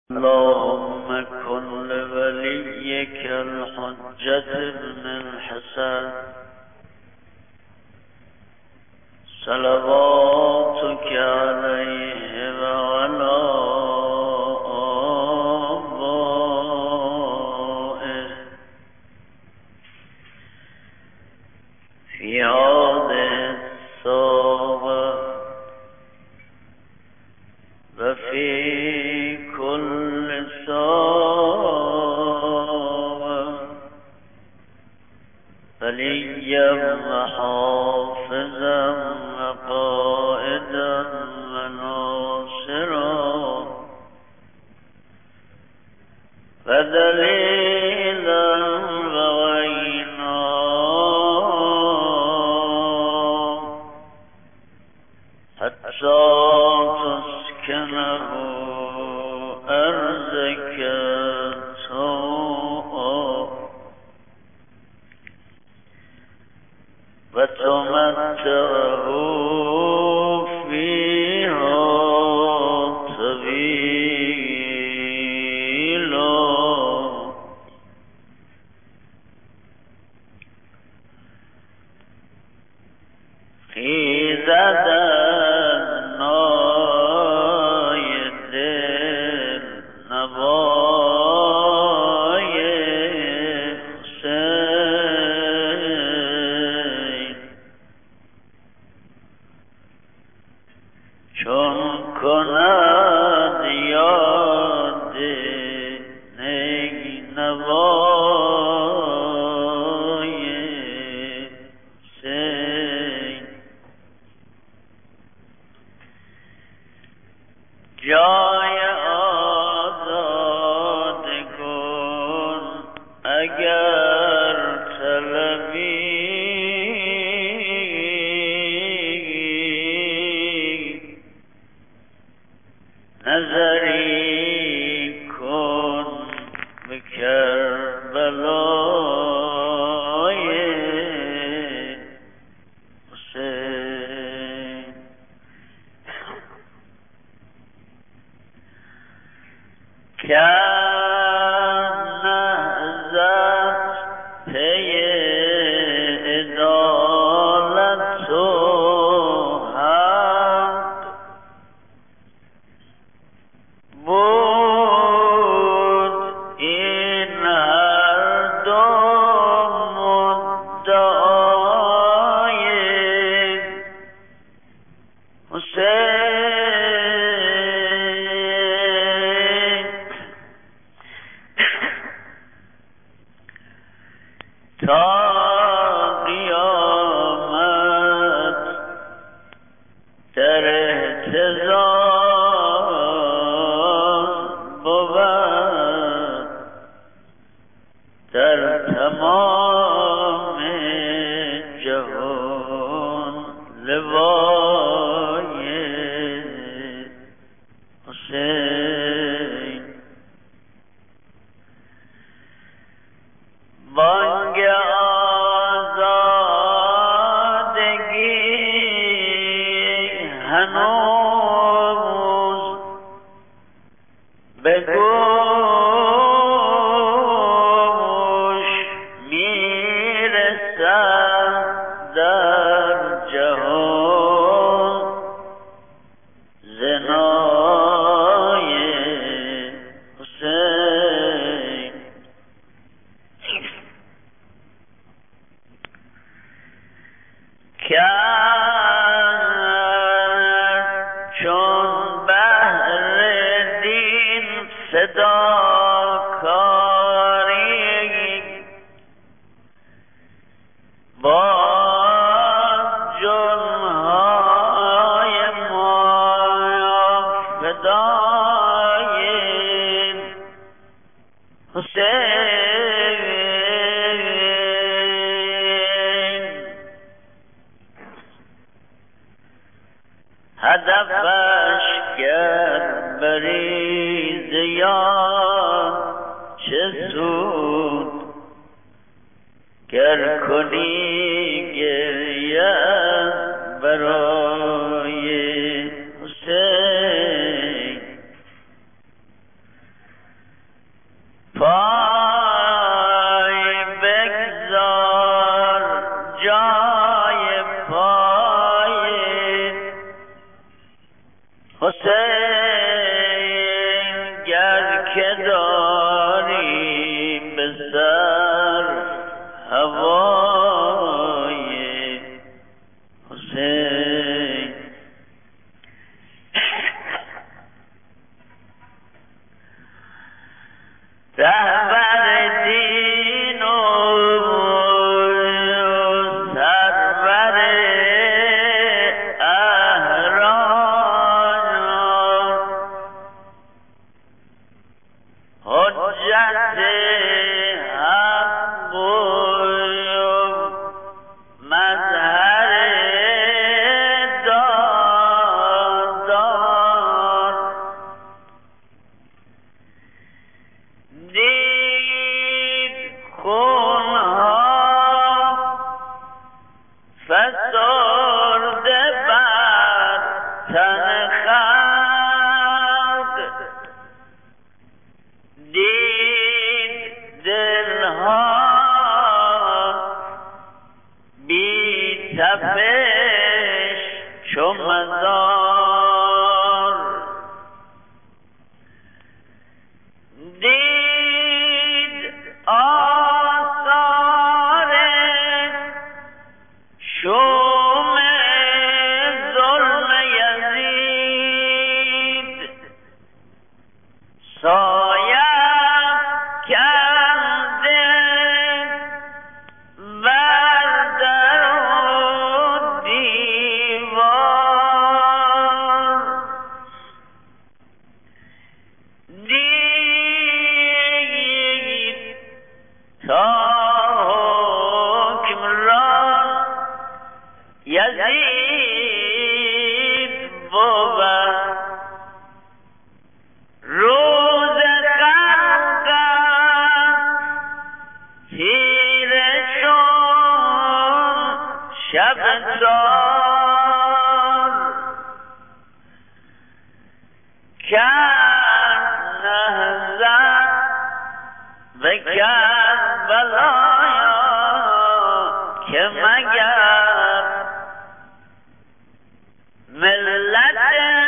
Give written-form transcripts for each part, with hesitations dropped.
اللهم كن لوليك الحجة بن الحسن صلواتك عليه وعلى آبائه في هذه الساعة وفي كل ساعة وليا وحافظا وقائدا وناصرا ودليلا وعينا حتى تسكنه أرضك طوعا وتمتعه فيها طويلا خيزة نايد نبای حسین چون کند یاد نینوای حسین جای آزاد کن اگر طلبی نظری کن به کربلای حسین کن نهضت پی عدالت و حق بود این هر دو مدعای حسین تا قیامت در اهتزاز بود در تمام جهان لوای حسین بانگ آزادگی هنوز به گوش میرسد در جهان زنای حسین کرد چون بحر دین فداکاری با جانهای ما فدای حسین هدفش گر بریز یا چه سود گر کنی گریه برای حسین پای بگذار جای پای حسین گر که داری به سر هوای حسین. رهبر دین و سرور احرار حجت حق و مظهر دادار دید خونها فسرده بر تن خلق دید دلها بی تپش چو مزار دید آثار شوم ظلم یزید سایه کنده بر در و دیوار دید تا حکمران یزید بود روز خلقت تیره شد شب تار کرد نهضت و کربلایا که مگر ملت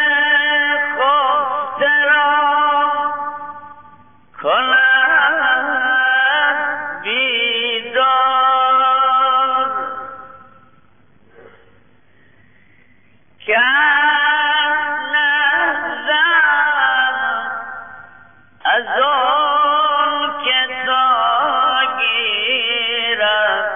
خفته را کند بیدار کرد نهضت از آن که تا گیرد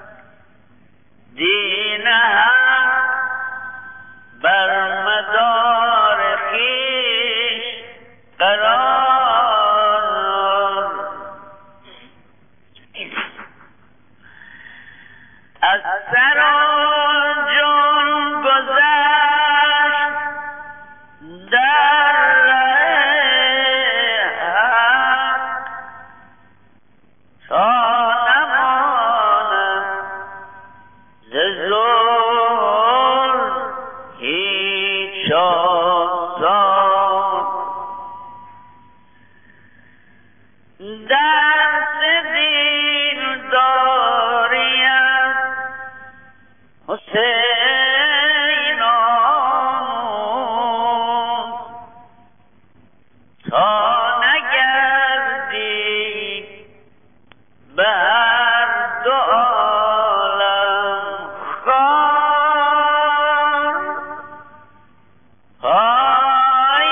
دین حق بر مدار خویش قرار از سر و جان گذشت در حق تا نماند ز ظلم هیچ آثار درس دین داریم حسین آموز تا نگردی به هر دو عالم خوار پای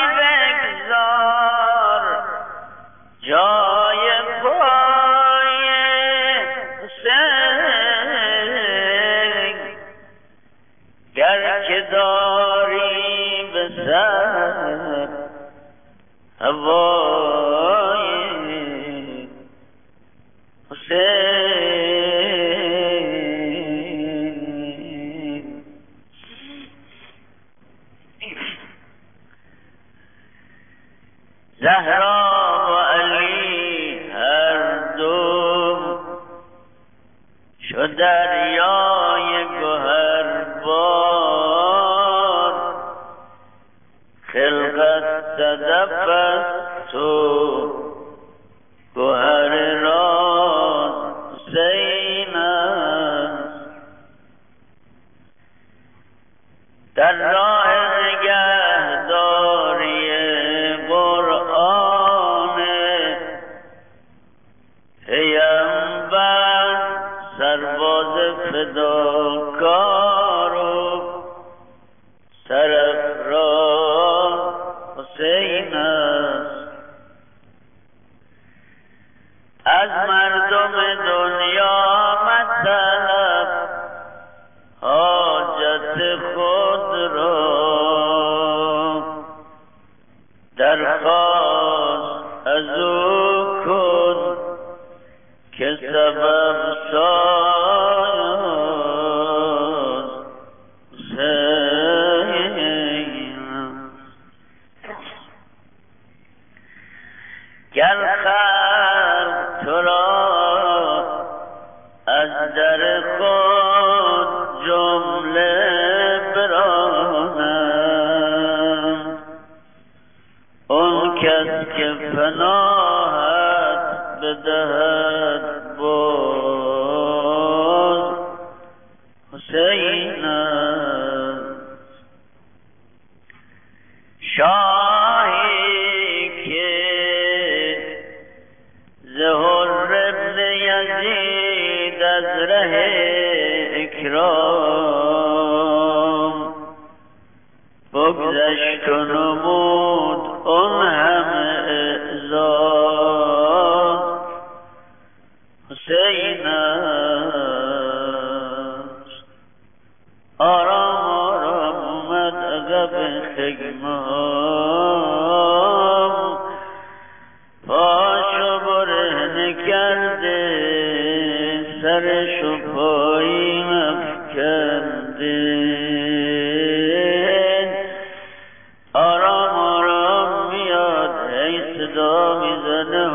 بگذار جای پای حسین گر که داری به سر هوای حسین. زهرا و علی هر دو شو دریای گوهربار خلقت صدف است و گوهر گر خلق تو را از در خود جمله برانند، اون کس که پناهت بدهد باز حسین است. شاهی که زهر ابن یزید از ره اکرام بگذشت و نمود اون همه اعزاز حسین است. آرام آرام اومد عقب خگمام، پاشو برهنه کرده سرشو پایین افکنده. آرام آرام میاد ای صدا میزنه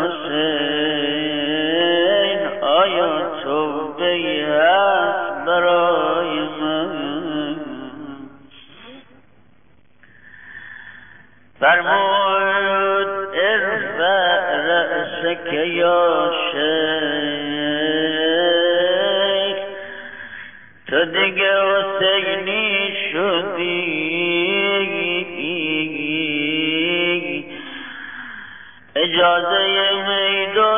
حسین، آیا توبه‌ای هست برای من؟ فرمود ارفع رأسک یا شیخ، تو دیگه حسینی شدی، اجازه میدون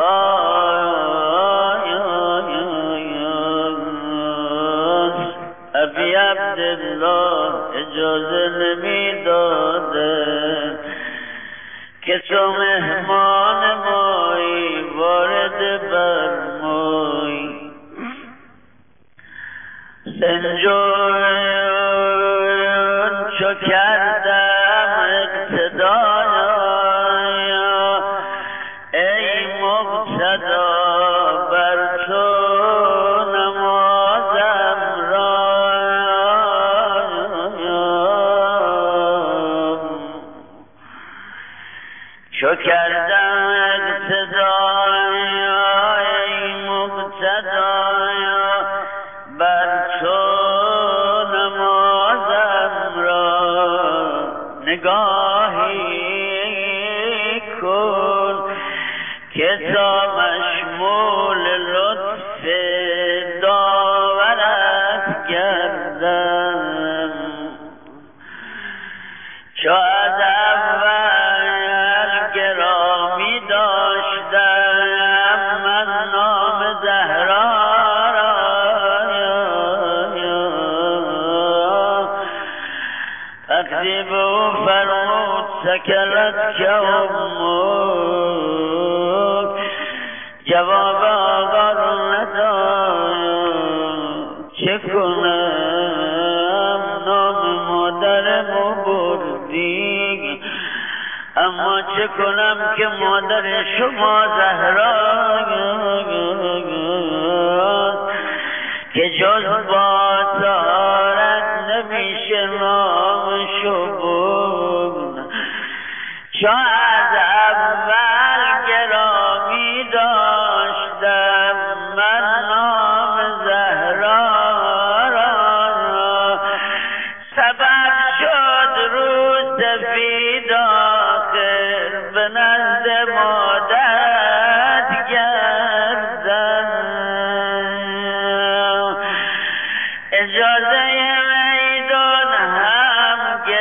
خواست. ابی عبدالله اجازه نمیداده که تو مهمان مایی وارد بر مایی. سنجون چو کردم اقتدایا، ای مقتدا بر تو نمازم را. چو کردم اقتدایا ای مقتدایا بر تو نمازم را. نگاهی کن که تا مشمول لطف داورت گردم. چو از اول گرامی داشتم من نام زهرا را، وقتی به او فرمود سکلت که امک، جواب آقا رو نداد. چه کنم نام مادرمو بردی، اما چه کنم که مادر شما زهراست که جز با طهارت نمیشه نامشو برد. چو از اول گرامی داشتم من نام زهرا را، سبب شد رو سفید آخر به نزد مادرت گردم. اجازه میدون هم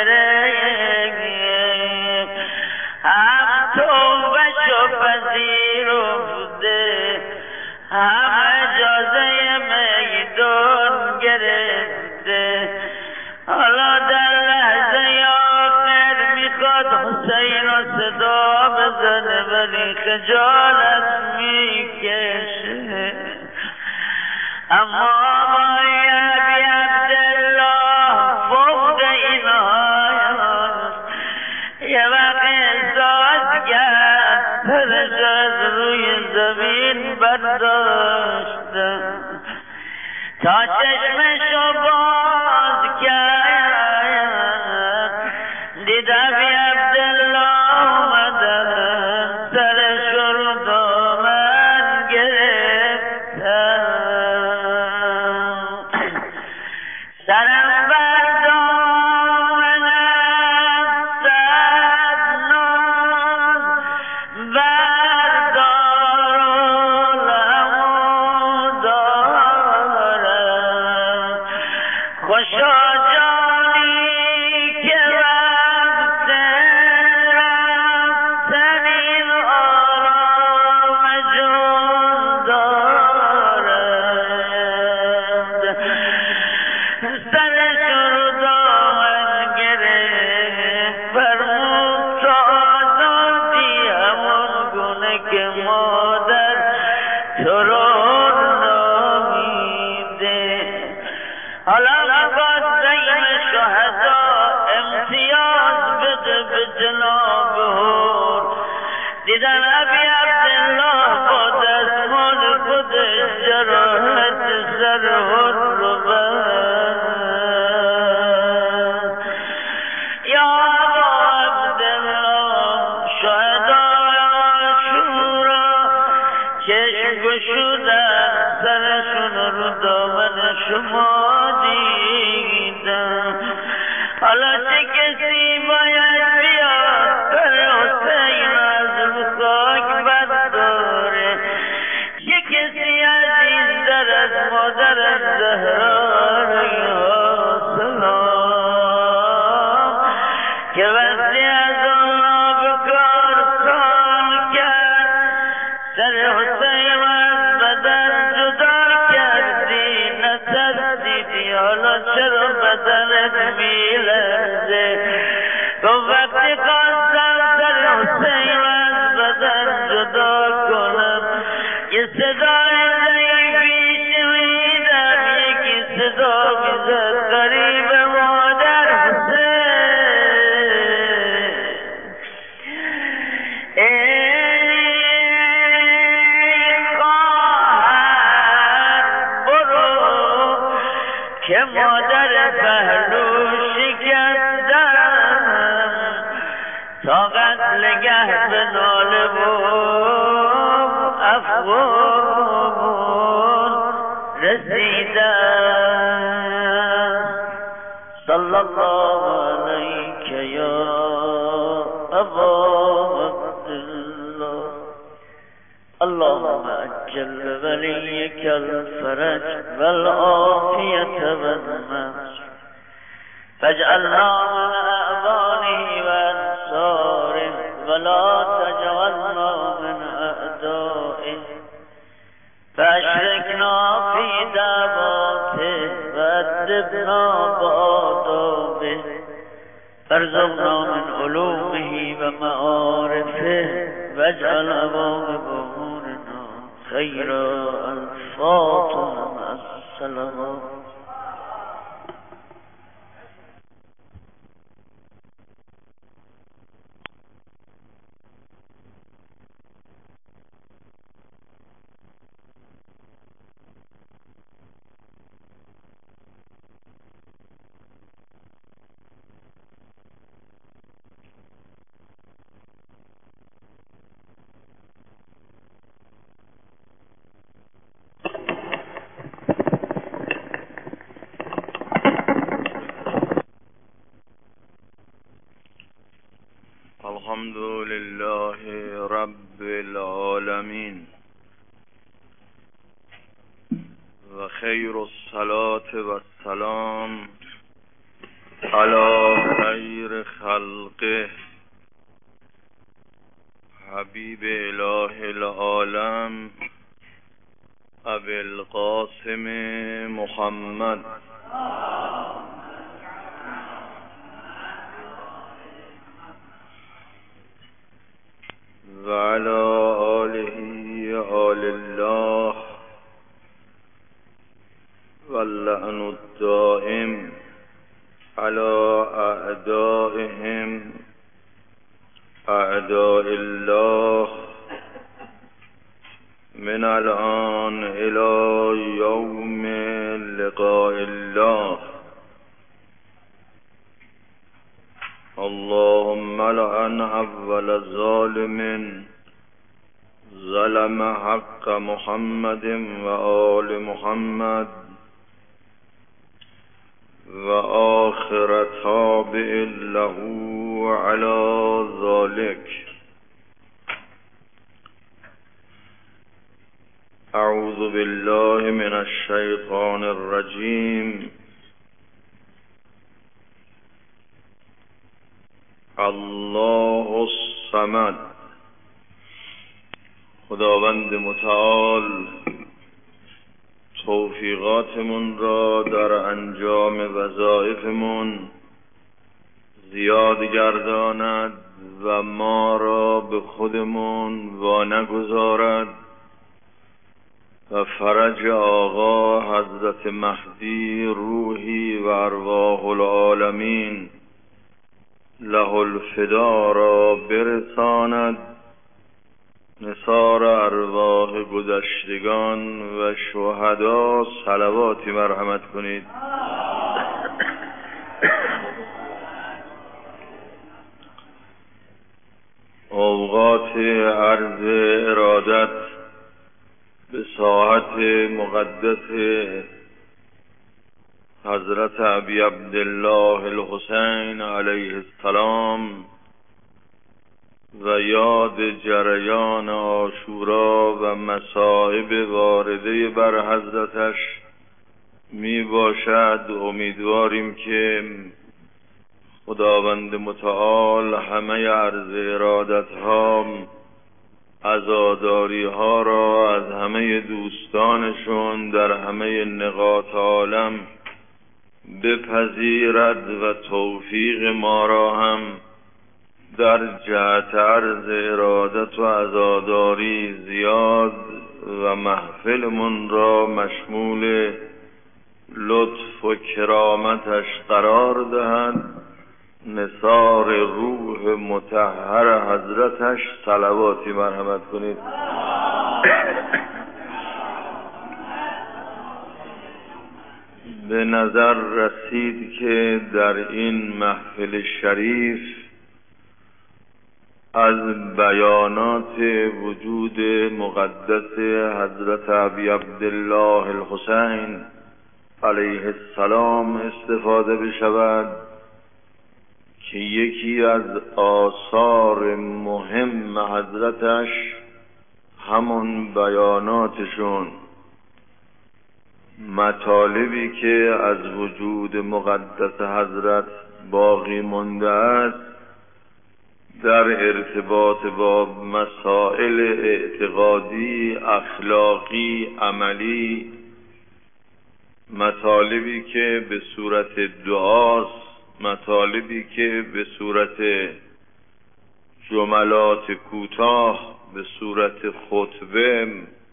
گرفت، هم توبه‌شو پذیرفته، هم اجازه میدون گرفته. حالا در لحظه آخر میخواد حسین رو صدا بزنه ولی خجالت میکشه. اما آقای ابی عبدالله فوق اینهاست. یه وقت احساس کرد سرش از روی زمین برداشتم تا چشمشو باز کرد، دید ابی عبدالله اومدن سر خوشا جانی که وقت رفتن این آرام جون دارد سرشون رو دامن گرفت فرمود تا آزادی همون گونه که مادر تو رو حالا میخواد زیم شهدا امتیاز بده به جناب هور دیدن ابی عبدالله با دستمال خودش جراحت سر هور رو بست یا ابا عبدالله شهدای عاشورا چشم گشودن سرشون رو دامن شما حالا چه کسی باید بیاد پر حسین از رو خاک برداره یه کسی عزیزتر از مادر زهرا علیها سلام که وقتی از اونا به کار سال کرد سر حسین از بدن جدا کردی نترسیدی حالا چرا بدنت میلرزه گفت وقتی خواستم سر حسین از بدن جدا کنم یه صدای ضعیفی شنیدم یکی صدا میزد قریب مادر که مادر پهلو شکستم طاقت نگه به ناله و افغان رسیدم صلی الله علیک یا ابا عبدالله اللهم اجل وليك الفرج والعافية والنصر فاجعلنا من أعوانه وأنصاره ولا تجعلنا من أعدائه فأشركنا في دعواته وأدبنا بآدابه فارزقنا من علومه ومعارفه واجعل عواقب أمورنا خيرا الفاطمة مع السلامات الحمد لله رب العالمين وخير الصلاة والسلام على خير خلقه حبيب إله العالم أبي القاسم محمد وعلى آله آل الله واللعن الدائم على أعدائهم أعداء الله من الآن إلى يوم لقاء الله اللهم لعن أول ظالم ظلم حق محمد وآل محمد وآخر تابع له على ذلك أعوذ بالله من الشيطان الرجيم الله الصمد. خداوند متعال توفیقاتمون را در انجام وظایفمون زیاد گرداند و ما را به خودمون وانگذارد و فرج آقا حضرت مهدی روحی و ارواح العالمین له الفدا را برساند. نثار ارواح گذشتگان و شهدا صلواتی مرحمت کنید. اوقات عرض ارادت به ساحت مقدس حضرت ابی عبدالله الحسین علیه السلام و یاد جریان عاشورا و مصائب وارده بر حضرتش می باشد. امیدواریم که خداوند متعال همه عرض ارادت ها عزاداری ها را از همه دوستانشون در همه نقاط عالم بپذیرد و توفیق ما را هم در جهت عرض ارادت و عزاداری زیاد و محفلمون را مشمول لطف و کرامتش قرار دهد. نثار روح مطهر حضرتش صلواتی مرحمت کنید. به نظر رسید که در این محفل شریف از بیانات وجود مقدس حضرت ابی عبدالله الحسین علیه السلام استفاده بشود که یکی از آثار مهم حضرتش همون بیاناتشون، مطالبی که از وجود مقدس حضرت باقی مانده است در ارتباط با مسائل اعتقادی، اخلاقی، عملی، مطالبی که به صورت دعاست، مطالبی که به صورت جملات کوتاه، به صورت خطبه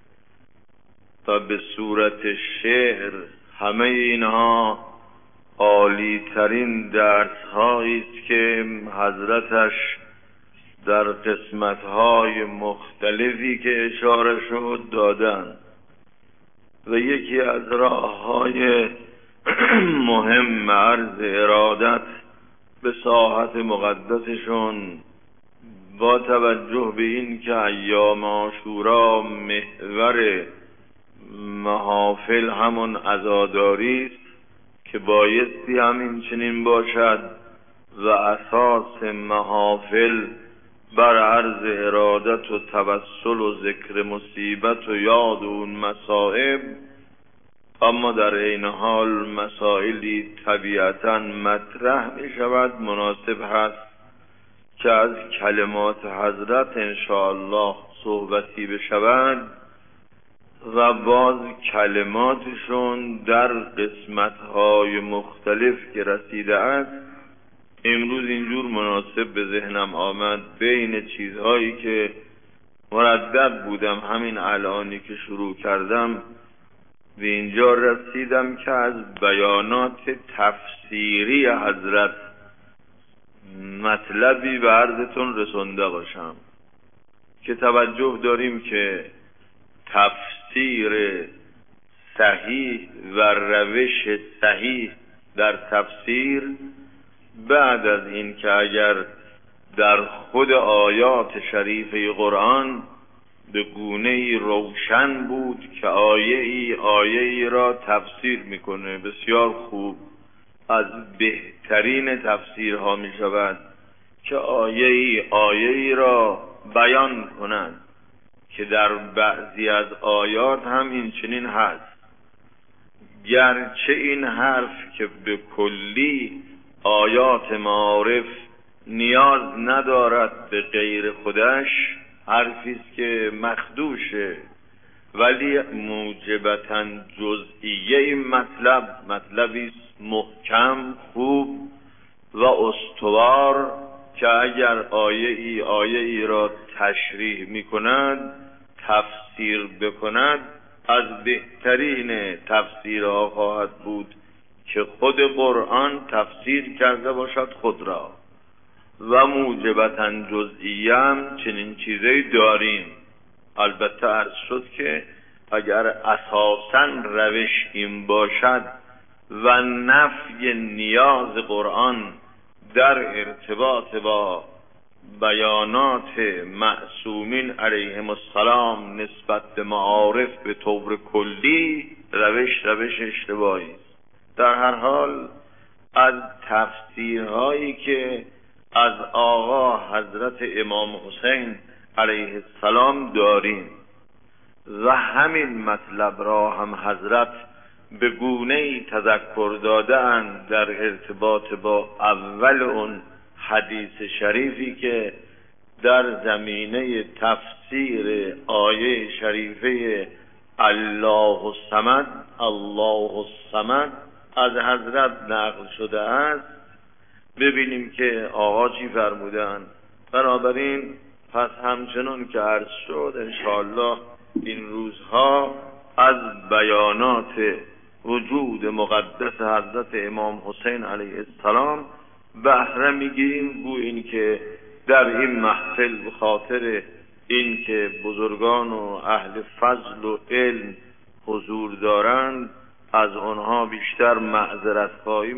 و به صورت شعر، همه اینها عالی ترین درس هایی است که حضرتش در قسمت های مختلفی که اشاره شد دادند و یکی از راه های مهم عرض ارادت به ساحت مقدسشون با توجه به این که ایام عاشورا محور محافل همون عزاداری است که بایستی همین چنین باشد و اساس محافل بر عرض ارادت و توسل و ذکر مصیبت و یاد اون مصائب، اما در این حال مسائلی طبیعتاً مطرح می شود. مناسب هست که از کلمات حضرت انشاءالله صحبتی بشود و باز کلماتشون در قسمت‌های مختلف که رسیده است. امروز اینجور مناسب به ذهنم آمد بین چیزهایی که مردد بودم همین الانی که شروع کردم به اینجا رسیدم که از بیانات تفسیری حضرت مطلبی به عرضتون رسونده باشم که توجه داریم که تفسیر صحیح و روش صحیح در تفسیر بعد از این که اگر در خود آیات شریفه قرآن به گونه‌ای روشن بود که آیه‌ای را تفسیر میکنه، بسیار خوب، از بهترین تفسیرها می شود که آیه‌ای را بیان کنند که در بعضی از آیات هم این چنین هست، گرچه این حرف که به کلی آیات معارف نیاز ندارد به غیر خودش حرفی است که مخدوشه، ولی موجبتاً جزئیه این مطلبی است محکم، خوب و استوار که اگر آیه ای را تشریح می کند، تفسیر بکند، از بهترین تفسیرها خواهد بود که خود قرآن تفسیر کرده باشد خود را. و موجبتاً جزئیه هم چنین چیزی داریم. البته عرض شد که اگر اساساً روش این باشد و نفی نیاز قرآن در ارتباط با بیانات معصومین علیهم السلام نسبت به معارف به طور کلی، روش اشتباهی است. در هر حال از تفسیرهایی که از آقا حضرت امام حسین علیه السلام داریم و همین مطلب را هم حضرت به گونه‌ای تذکر داده‌اند در ارتباط با اول اون حدیث شریفی که در زمینه تفسیر آیه شریفه الله الصمد از حضرت نقل شده است. ببینیم که آقا چی فرمودن. بنابراین پس همچنان که عرض شد انشاءالله این روزها از بیانات وجود مقدس حضرت امام حسین علیه السلام بهره میگیریم، گو این که در این محفل به خاطر این که بزرگان و اهل فضل و علم حضور دارند از آنها بیشتر معذرت خواهی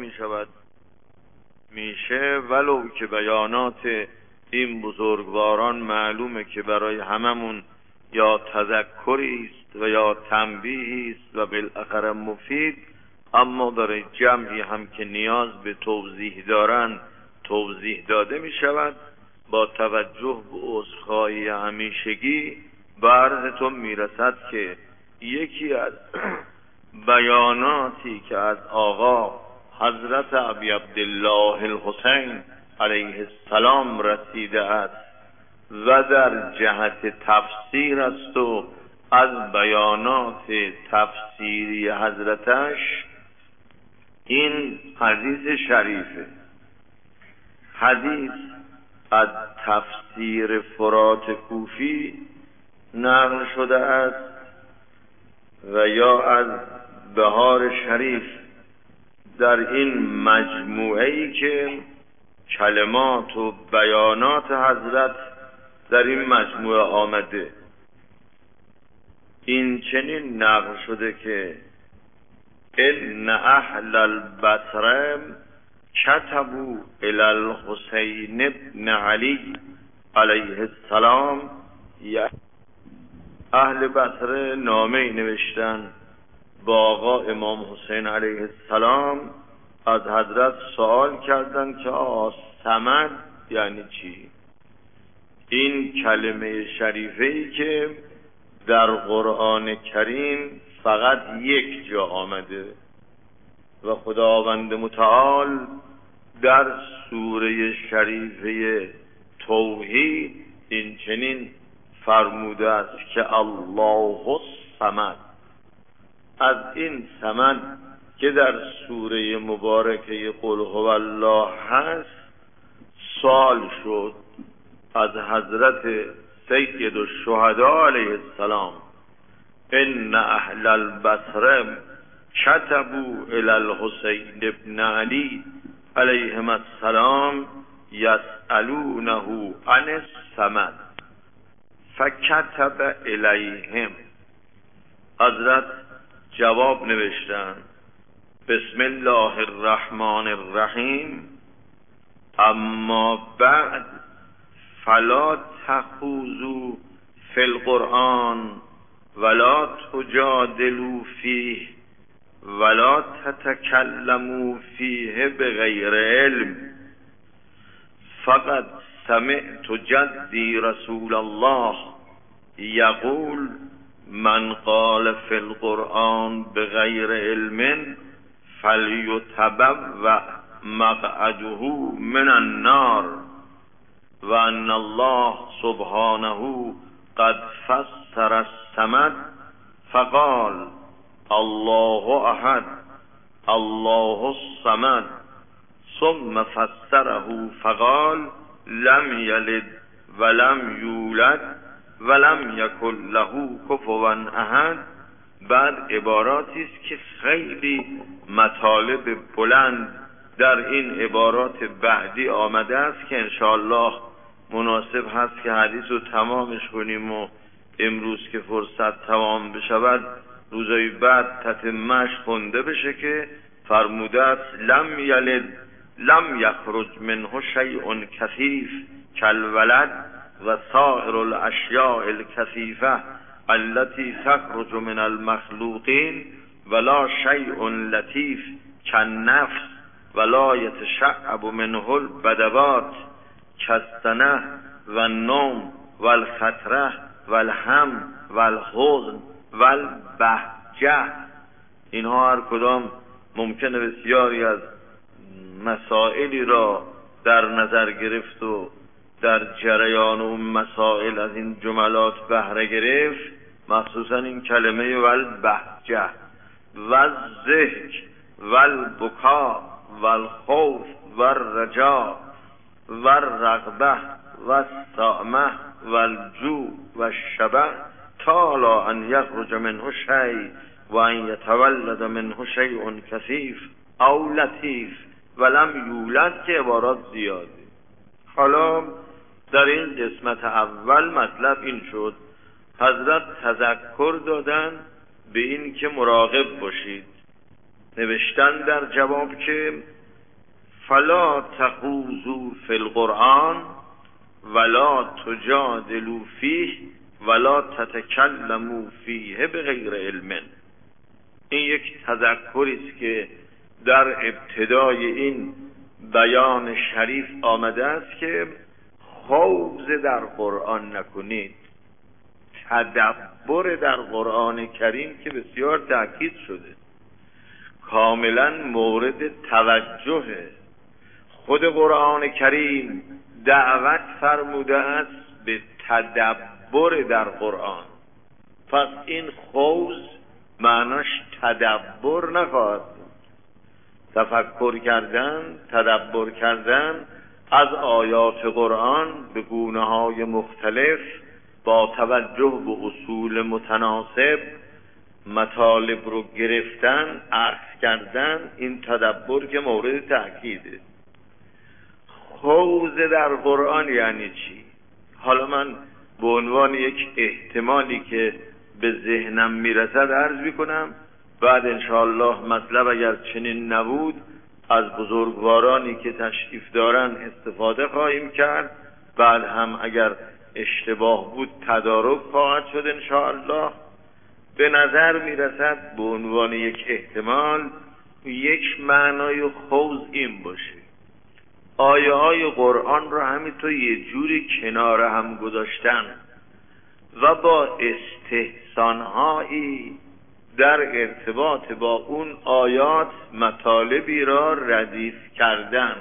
میشه، ولو که بیانات این بزرگواران معلومه که برای هممون یا تذکری است و یا تنبیهی است و بالاخره مفید، اما برای جمعی هم که نیاز به توضیح دارن توضیح داده می شود. با توجه به عذرخواهی همیشگی به عرضتون می رسد که یکی از بیاناتی که از آقا حضرت ابی عبدالله الحسین علیه السلام رسیده است و در جهت تفسیر است و از بیانات تفسیری حضرتش این حدیث شریفه. حدیث از تفسیر فرات کوفی نقل شده است و یا از بهار شریف در این مجموعه‌ای که کلمات و بیانات حضرت در این مجموعه آمده. این چنین نقل شده که ان اهل البصره كتبوا الى الحسین ابن علی علیه السلام، اهل بصره نامه نوشتن با آقا امام حسین علیه السلام، از حضرت سوال کردند که صمد یعنی چی؟ این کلمه شریفه‌ای که در قرآن کریم فقط یک جا آمده و خداوند متعال در سوره شریفه توحید این چنین فرموده است که الله الصمد. از این صمد که در سوره مبارکه قل هو الله هست سوال شد از حضرت سید الشهدا علیه السلام ان اهل البصره كتبوا الى الحسین ابن علی علیهم السلام یسألونه عن الصمد فکتب الیهم. حضرت جواب نوشتن بسم الله الرحمن الرحیم اما بعد فلا تخوضوا فی القرآن ولا تجادلوا فیه ولا تتکلموا فیه بغیر علم فقد سمعت جدی رسول الله یقول من قال فی القرآن بغیر علم فلیتبوأ مقعده من النار و ان الله سبحانه قد فسر الصمد فقال الله احد الله الصمد ثم فسره فقال لم یلد ولم یولد ولم یکن له کفوا احد. بعد عباراتی است که خیلی مطالب بلند در این عبارات بعدی آمده است که انشاءالله مناسب هست که حدیث رو تمامش کنیم و امروز که فرصت تمام بشود روزای بعد تتمه‌اش خونده بشه که فرموده است لم یلد لم یخرج منه شیء کثیف کالولد و سائر الاشیاء الکثیفه التي تخرج من المخلوقین ولا شیء لطیف کالنفس ولا یتشعب منه البدوات کالسنه و النوم و الخطره و الهم و الحزن و البهجه. اینها هر کدام ممکنه بسیاری از مسائلی را در نظر گرفت و در جریان اون مسائل از این جملات بهره گرفت، مخصوصا این کلمه والبهجه والضحک والبکا والخوف والرجا والرغبه والطعمه والجوع والشبع تالا ان یخرج منه شیء و ان یتولد منه شیء کثیف او لطیف ولم یولد که عبارات زیاده. حالا در این قسمت اول مطلب این شد حضرت تذکر دادن به این که مراقب باشید. نوشتن در جواب که فلا تخوضوا فی القرآن ولا تجادلوا فیه ولا تتکلموا فیه بغیر علم. این یک تذکری است که در ابتدای این بیان شریف آمده است که خوض در قرآن نکنید. تدبر در قرآن کریم که بسیار تأکید شده کاملا مورد توجهه. خود قرآن کریم دعوت فرموده است به تدبر در قرآن. پس این خوض معناش تدبر نخواهد بود. تفکر کردن، تدبر کردن از آیات قرآن به گونه‌های مختلف با توجه به اصول متناسب مطالب رو گرفتن، عرض کردن، این تدبر که مورد تأکیده. خوض در قرآن یعنی چی؟ حالا من به عنوان یک احتمالی که به ذهنم میرسد عرض میکنم، بعد انشاءالله مطلب اگر چنین نبود از بزرگوارانی که تشریف دارن استفاده خواهیم کرد، بعد هم اگر اشتباه بود تدارک خواهد شد انشاءالله. به نظر میرسد به عنوان یک احتمال یک معنای خوض این باشه آیه های قرآن رو همینطور یه جوری کنار هم گذاشتن و با استحسانهایی در ارتباط با اون آیات مطالبی را ردیف کردن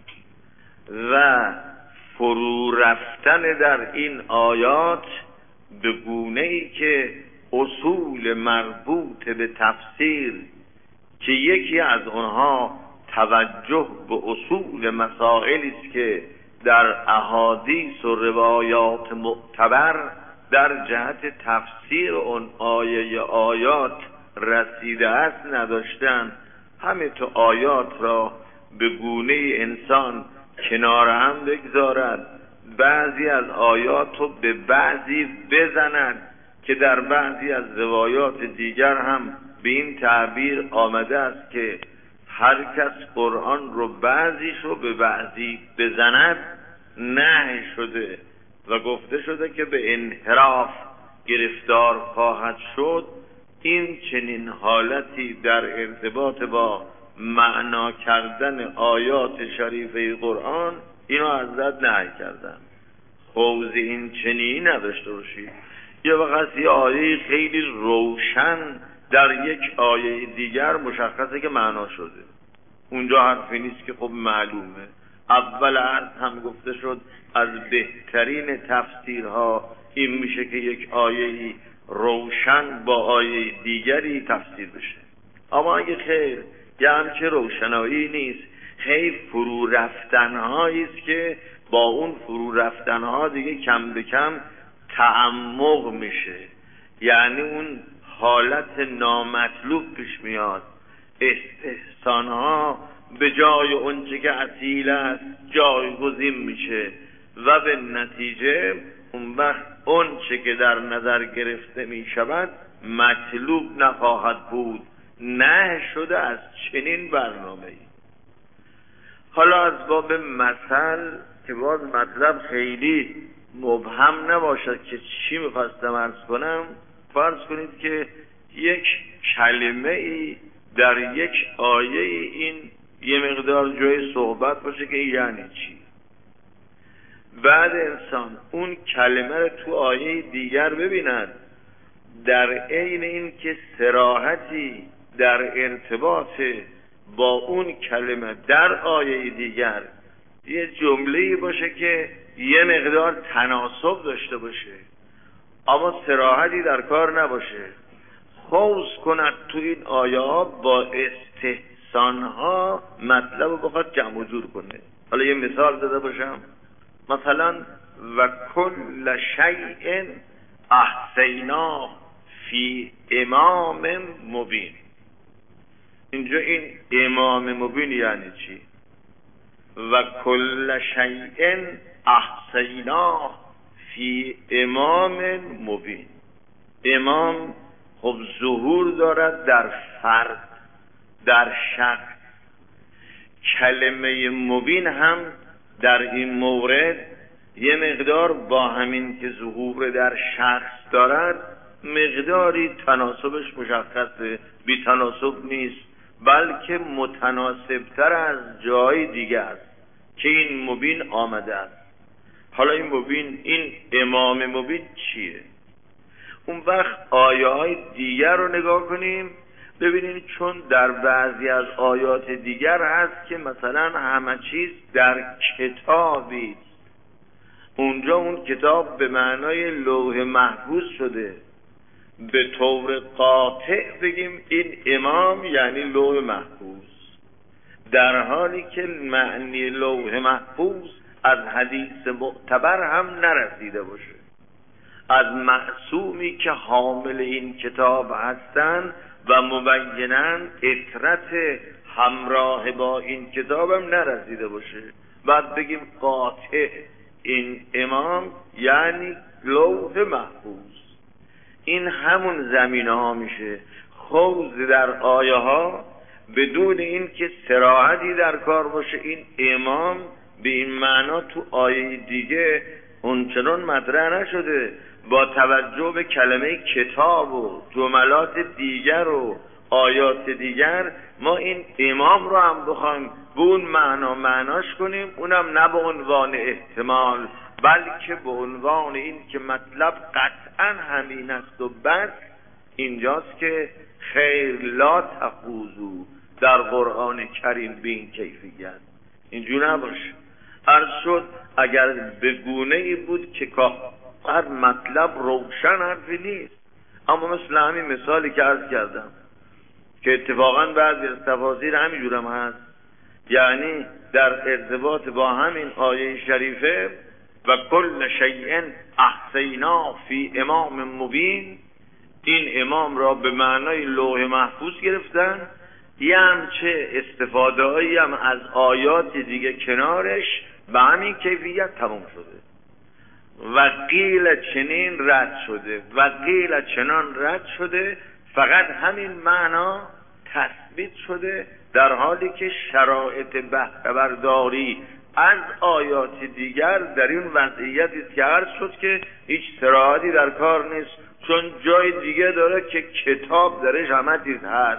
و فرو رفتن در این آیات به گونه‌ای که اصول مربوط به تفسیر که یکی از آنها توجه به اصول مسائلی است که در احادیث و روایات معتبر در جهت تفسیر اون آیات رسیده است نداشتن، همه تو آیات را به گونه انسان کنار هم بگذارد، بعضی از آیات رو به بعضی بزند که در بعضی از روایات دیگر هم به این تعبیر آمده است که هر کس قرآن رو بعضیش رو به بعضی بزند نهی شده و گفته شده که به انحراف گرفتار خواهد شد. این چنین حالتی در ارتباط با معنا کردن آیات شریفه قرآن اینو حضرت نهی کردن. خوض این چنین نداشته باشید. یه وقت یه آیه خیلی روشن در یک آیه دیگر مشخصه که معنا شده، اونجا حرفی نیست که خب معلومه، اول عرض هم گفته شد از بهترین تفسیرها این میشه که یک آیه‌ای روشن با آیه دیگری تفسیر بشه. اما اگه خیر یه همچه روشنایی نیست، فرو رفتنهایی است که با اون فرو رفتنها دیگه کم به کم تعمق میشه، یعنی اون حالت نامطلوب پیش میاد، استحسانها به جای اونچه که اصیل است جایگزین میشه و به نتیجه اون وقت اونچه که در نظر گرفته میشود مطلوب نخواهد بود. نه شده از چنین برنامه‌ای. حالا از باب مثل که باز مطلب خیلی مبهم نباشد که چی میخواستم عرض کنم، فرض کنید که یک کلمه ای در یک آیه این یه مقدار جای صحبت باشه که یعنی چی. بعد انسان اون کلمه رو تو آیه دیگر ببیند، در عین این که صراحتی در ارتباط با اون کلمه در آیه دیگر یه جمله‌ای باشه که یه مقدار تناسب داشته باشه اما صراحتی در کار نباشه، خوض کند تو این آیه ها با استحسانها مطلب رو بخواد جمع و جور کنه. حالا یه مثال داده باشم، مثلا و کل شیء احصیناه فی امام مبین. اینجا این امام مبین یعنی چی؟ و کل شیء احصیناه فی امام مبین. امام خب ظهور دارد در فرد، در شخص. کلمه مبین هم در این مورد یه مقدار با همین که ظهور در شخص دارد مقداری تناسبش مشخصه، بی تناسب نیست، بلکه متناسبتر از جای دیگه است که این مبین آمده است. حالا این مبین، این امام مبین چیه؟ اون وقت آیه های دیگر رو نگاه کنیم ببینید، چون در بعضی از آیات دیگر هست که مثلا همه چیز در کتابی، اونجا اون کتاب به معنای لوح محفوظ شده، به طور قاطع بگیم این امام یعنی لوح محفوظ، در حالی که معنی لوح محفوظ از حدیث معتبر هم نرسیده باشه، از معصومی که حامل این کتاب هستند و مبیناً اطرت همراه با این کتاب هم نرسیده باشه، بعد بگیم قاطع این امام یعنی لوح محفوظ. این همون زمینه ها میشه، خوض در آیه ها بدون این که صراحتی در کار باشه. این امام به این معنا تو آیه دیگه اونچنان مطرح نشده، با توجه به کلمه کتاب و جملات دیگر و آیات دیگر ما این امام رو هم بخوایم به اون معنا معناش کنیم، اونم نه به عنوان احتمال بلکه به عنوان این که مطلب قطعا همین است و بس. اینجاست که خیر لا تخوضوا در قرآن کریم به این کیفیت اینجور نباشه. عرض شد اگر به گونه‌ای بود که هر مطلب روشن حرفی نیست، اما مثل همین مثالی که عرض کردم که اتفاقا بعضی از تفاسیر همینجور هم هست، یعنی در ارتباط با همین آیه شریفه و کل شیء احصیناه فی امام مبین، این امام را به معنای لوح محفوظ گرفتن، یه همچه استفاده هایی هم از آیات دیگه کنارش به همین کیفیت تمام شده و قیل چنین رد شده و قیل چنان رد شده، فقط همین معنا تثبیت شده، در حالی که شرایط بهره برداری از آیات دیگر در این وضعیتی که عرض شد که هیچ صراحتی در کار نیست، چون جای دیگه داره که کتاب درش همه چیز هست،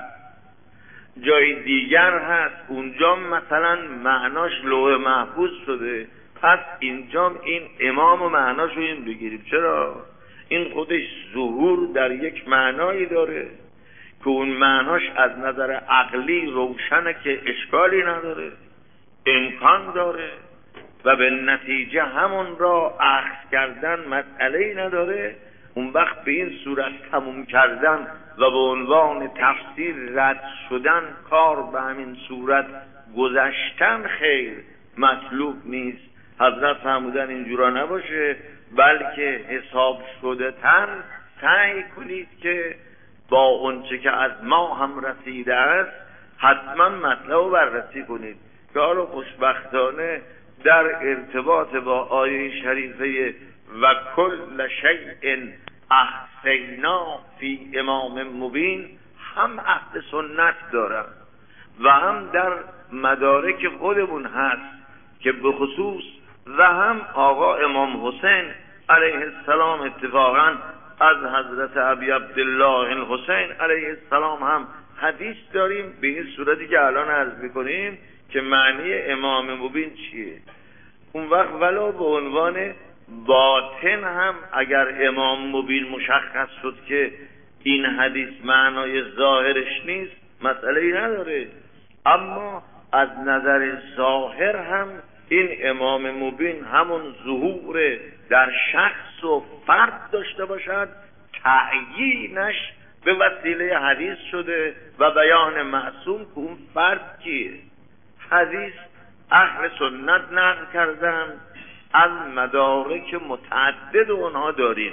جای دیگر هست اونجا مثلا معناش لوح محفوظ شده، پس اینجام این امام و معناش رو این بگیریم. چرا؟ این خودش ظهور در یک معنایی داره که اون معناش از نظر عقلی روشنه که اشکالی نداره، امکان داره و به نتیجه همون را اخذ کردن مسئله‌ای نداره، اون وقت به این صورت تموم کردن و به عنوان تفسیر رد شدن، کار به همین صورت گذشتن خیر مطلوب نیست. حضرت فرمودن اینجورا نباشه، بلکه حساب شده تن سعی کنید که با اونچه که از ما هم رسیده است حتما مطلب رو بررسی کنید. که حالا خوشبختانه در ارتباط با آیه شریفه و کل شیء احصیناه فی امام مبین هم اهل سنت دارن و هم در مدارک خودمون هست که به خصوص و هم آقا امام حسین علیه السلام اتفاقا از حضرت ابی عبدالله الحسین علیه السلام هم حدیث داریم به این صورتی که الان عرض میکنیم که معنی امام مبین چیه. اون وقت ولو به عنوان باطن هم اگر امام مبین مشخص شد که این حدیث معنای ظاهرش نیست مسئله ای نداره، اما از نظر ظاهر هم این امام مبین همون ظهور در شخص و فرد داشته باشد، تعیینش به وسیله حدیث شده و بیان معصوم که اون فرد کیه. حدیث اهل سنت نقل کردن از مدارک متعدد اونها داریم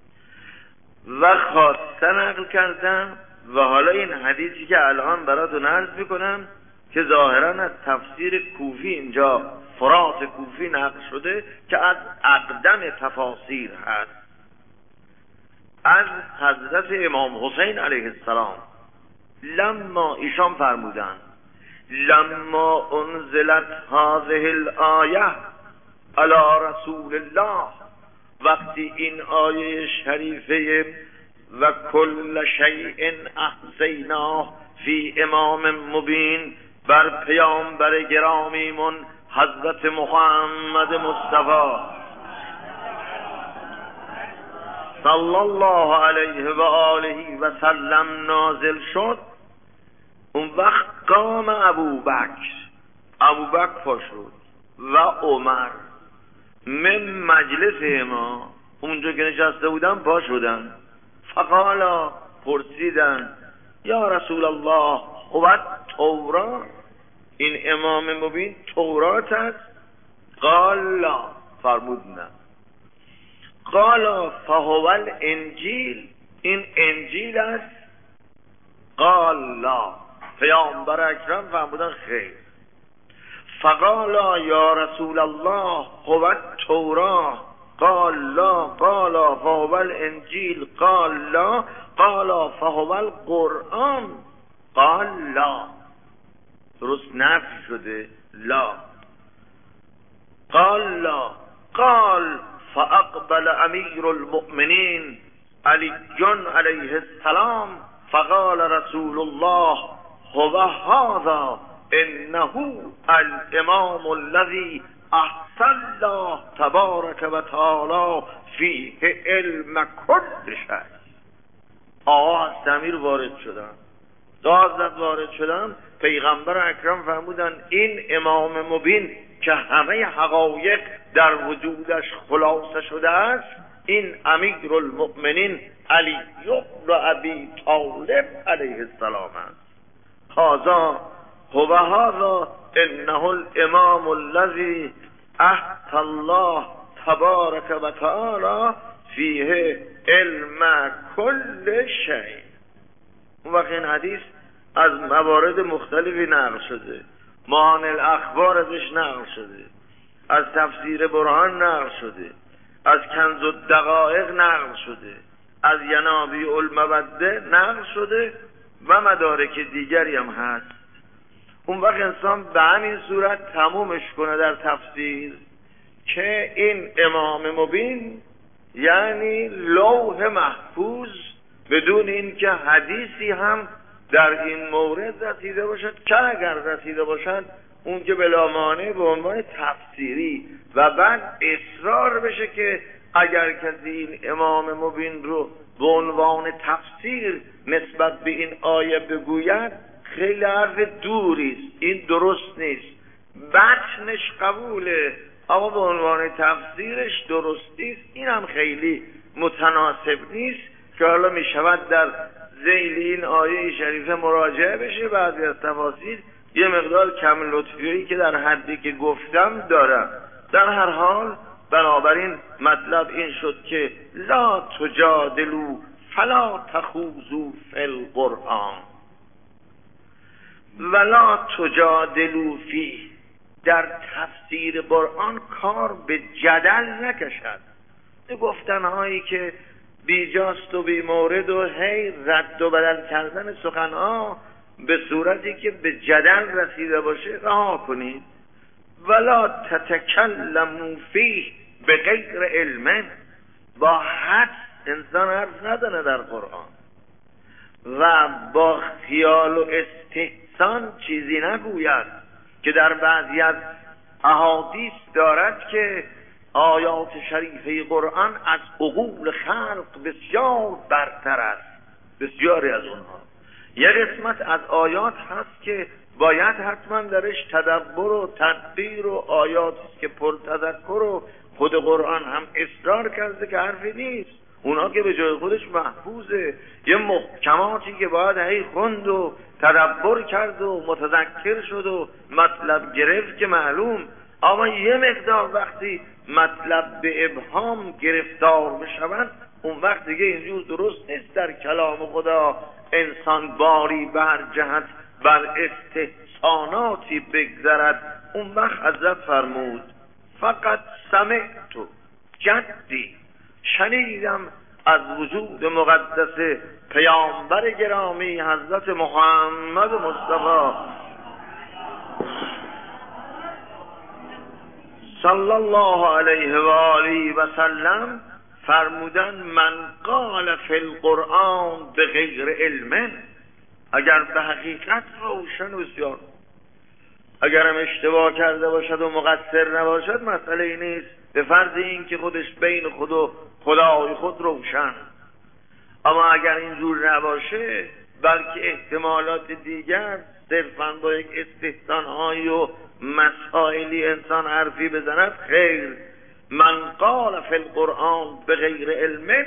و خاصه نقل کردن. و حالا این حدیثی که الان براتون عرض میکنم که ظاهرا از تفسیر کوفی اینجا فرات کوفی نقل شده که از اقدم تفاسیر هست، از حضرت امام حسین علیه السلام. لما ایشان فرمودن لما انزلت هذه الآیه علی رسول الله، وقتی این آیه شریفه و کل شیء احصیناه فی امام مبین بر پیامبر گرامیمون حضرت محمد مصطفی صلی الله علیه و آله و سلم نازل شد، اون وقت قام ابوبکر پا شد و عمر من مجلس ما، اونجا که نشسته بودن پا شدن. فقالا پرسیدن یا رسول الله هو تورات، این امام مبین تورات است؟ قال لا، فرمود نه. قال فهو الانجیل، این انجیل است؟ قال لا، پیامبر اکرم فرمودن خیر. فقال یا رسول الله هو تورات، قال لا. قال فهو الانجیل، قال لا. قال فهو القرآن، قال لا. درست نفی شده لا. قال لا. قال فاقبل امیر المؤمنین علی علیه السلام فقال رسول الله هو هذا انه الامام الذي احسن الله تبارک و تعالی فیه علم کل شیء. آقا از امیر وارد شدن، حضرت وارد شدن، پیغمبر اکرم فرمودن این امام مبین که همه حقایق در وجودش خلاصه شده است، این امیر المؤمنین علی بن ابی طالب علیه السلام است. هذا هو هذا انه الامام الذي احسن الله تبارک و تعالی فیه علم کل شیء. اون وقت این حدیث از موارد مختلفی نقل شده، معان الاخبار ازش نقل شده، از تفسیر برهان نقل شده، از کنز الدقایق نقل شده، از ینابیع الموده نقل شده و مدارک دیگری هم هست. اون وقت انسان به همین صورت تمومش کنه در تفسیر که این امام مبین یعنی لوح محفوظ، بدون اینکه حدیثی هم در این مورد رسیده باشد، که اگر رسیده باشد اون که بلا مانع به عنوان تفسیری و بعد اصرار بشه که اگر کسی این امام مبین رو به عنوان تفسیر نسبت به این آیه بگوید خیلی حرف دوری است، این درست نیست. بطنش قبوله، اما به عنوان تفسیرش درستیست. این هم خیلی متناسب نیست که حالا می شود در ذیل این آیه شریفه مراجعه بشه. بعضی از تفاسیر یه مقدار کم لطفیی که در حدی که گفتم دارم. در هر حال بنابراین مطلب این شد که لا تجادلوا فلا تخوضوا فی القرآن ولا تجادلوا فیه. در تفسیر قرآن کار به جدل نکشد. گفتنهایی که بیجاست و بی مورد و هی رد و بدل کردن سخنها به صورتی که به جدل رسیده باشه رها کنید. ولا تتکلموا فیه بغیر علم. با حد انسان حرف ندانه در قرآن و با خیال و استحسان چیزی نگوید که در بعضی از احادیث دارد که آیات شریفه قرآن از عقول خلق بسیار برتر است. بسیاری از اونها یک قسمت از آیات هست که باید حتما درش تدبر و تدبیر و آیاتی که پر تذکر و خود قرآن هم اصرار کرده که حرفی نیست. اونا که به جای خودش محفوظه. یه محکماتی که باید هی خوند و تدبر کرد و متذکر شد و مطلب گرفت که معلوم. اما یه مقدار وقتی مطلب به ابهام گرفتار بشوند اون وقت دیگه اینجور درست نیست در کلام خدا انسان باری بر جهت بر استحساناتی بگذرد. اون وقت حضرت فرمود فقط سمعت جدی، شنیدم از وجود مقدس پیامبر گرامی حضرت محمد مصطفی صلی الله علیه و آله و سلم فرمودن من قال فی القرآن بغیر علم، اگر به حقیقت روشن و بسیار، اگرم اشتباه کرده باشد و مقصر نباشد مسئله نیست، به فرض این که خودش بین خود و خدای خود روشن. اما اگر اینجور نباشه بلکه احتمالات دیگر صرفاً با یک استحسان‌های و مسائلی انسان حرفی بزند، خیر. من قال فی القرآن بغیر علم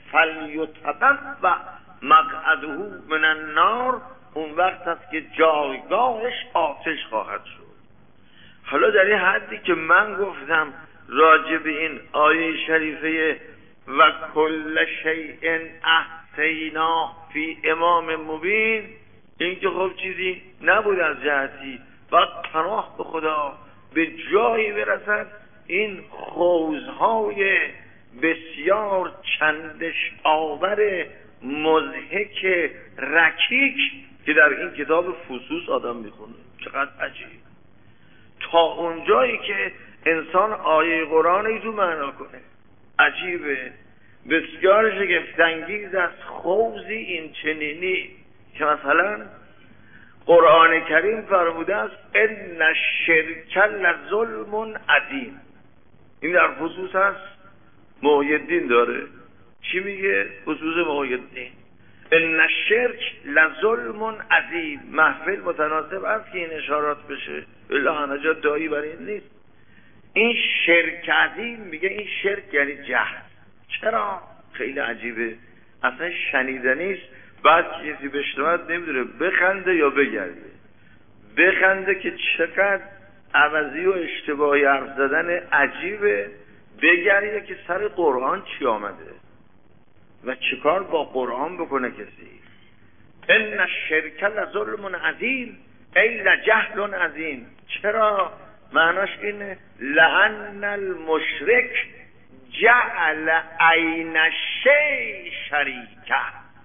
فلیتبوأ مقعده من النار. اون وقت است که جایگاهش آتش خواهد شد. حالا در این حدی که من گفتم راجع به این آیه شریفه و کل شیء احصیناه فی امام مبین، این که خب چیزی نبود از جهتی و پناه به خدا به جایی برسد این خوضهای بسیار چندش آور مضحک رکیک که در این کتاب فصوص آدم میخونه. چقدر عجیب. تا اونجایی که انسان آیه قرآن ایتو معنا کنه عجیبه. بسیار شگفت‌انگیز است خوضی این چنینی که مثلا قرآن کریم فرموده است ان الشرک لظلم عظیم. این در فصوص هست، محی الدین داره. چی میگه فصوص محی الدین؟ ان الشرک لظلم عظیم. محفل متناسب است که این اشارات بشه، الا نجات دایی برای این نیست. این شرک عظیم میگه این شرک یعنی جهل. چرا؟ خیلی عجیبه، اصلا شنیدنی است. بعد کسی بشنود نمیدونه بخنده یا بگرده. بخنده که چقدر عوضی و اشتباهی حرف زدن عجیبه، بگرده که سر قرآن چی آمده و چیکار با قرآن بکنه کسی. ان الشرک لظلم عظیم ای لجهل عظیم. چرا؟ معناش اینه لأن المشرک جعل عین الشیء شریکه.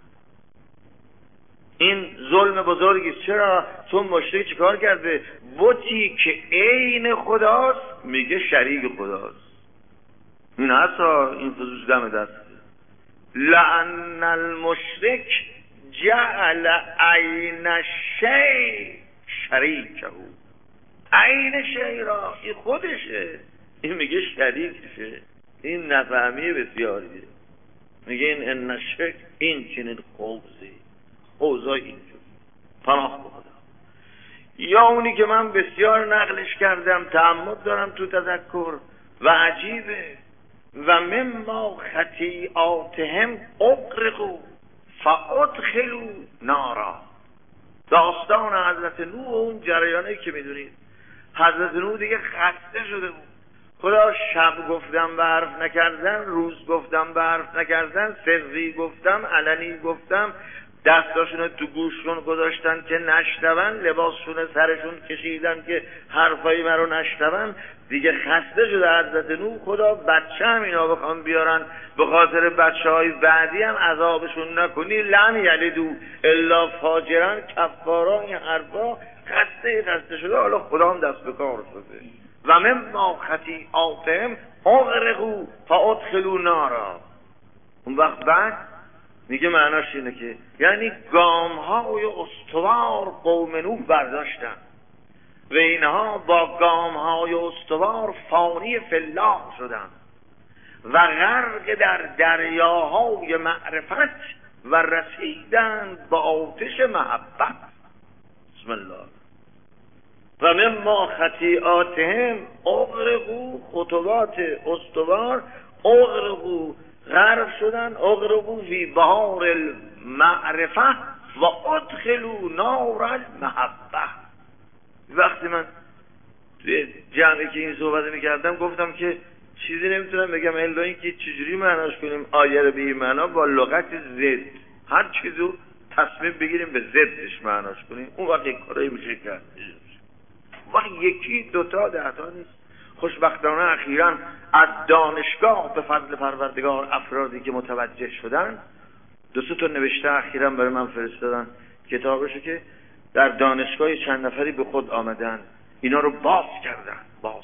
این ظلم بزرگی. چرا؟ چون مشرک چیکار کرده؟ بتی که عین خداست میگه شریک خداست. این اصلا این فضوش دم دسته. لأن المشرک جعل عین الشیء شریکه. عین شیء را این خودشه، این میگه شریکشه. این نفهمی بسیاریه. میگه این ان الشرک این چنین خوضی اوضاع اینجور. پناه به خدا. یا اونی که من بسیار نقلش کردم، تعمد دارم تو تذکر و عجیبه، و مما خطیئاتهم اغرقوا فادخلوا نارا. داستان حضرت نوح و اون جریانی که میدونید، حضرت نوح دیگه خسته شده بود. خدا شب گفتم به حرف نکردن، روز گفتم به حرف نکردن، سری گفتم، علنی گفتم، دستاشون تو گوششون گذاشتن که نشنون، لباسشون سرشون کشیدن که حرفای من رو نشنون. دیگه خسته شده حضرت نوح. خدا بچه هم اینا بخوام بیارن، به خاطر بچه های بعدی هم عذابشون نکنی، لن یلدو الا فاجرن کفارا، این حرفا. خسته شده. حالا خدا هم دست به کار شده. و مما خطیئاتهم اغرقوا فادخلوا نارا. اون وقت بعد میگه معناش اینه که یعنی گام‌های استوار قوم نوح برداشتن و اینها با گام‌های استوار فانی فی الله شدن و غرق در دریاهای معرفت و رسیدن با آتش محبت. بسم الله. و مما خطیئاتهم اغرقوا، خطوات استوار، اغرقوا غرق شدن، اغرقوا فی بحار المعرفه و ادخلوا نار المحبه. وقتی من توی جمعی که این صحبت میکردم گفتم که چیزی نمیتونم بگم الا این که چجوری معناش کنیم آیه رو به این معنا با لغت زد، هر چیزو تصمیم بگیریم به زدش معناش کنیم، اون وقت یک کارایی میشه کرد. وقت یکی دوتا دهتا نیست. خوشبختانه اخیراً از دانشگاه به فضل پروردگار افرادی که متوجه شدن، دو سه تا نوشته اخیراً برای من فرستادن کتابشو که در دانشگاه چند نفری به خود آمدن، اینا رو باز کردن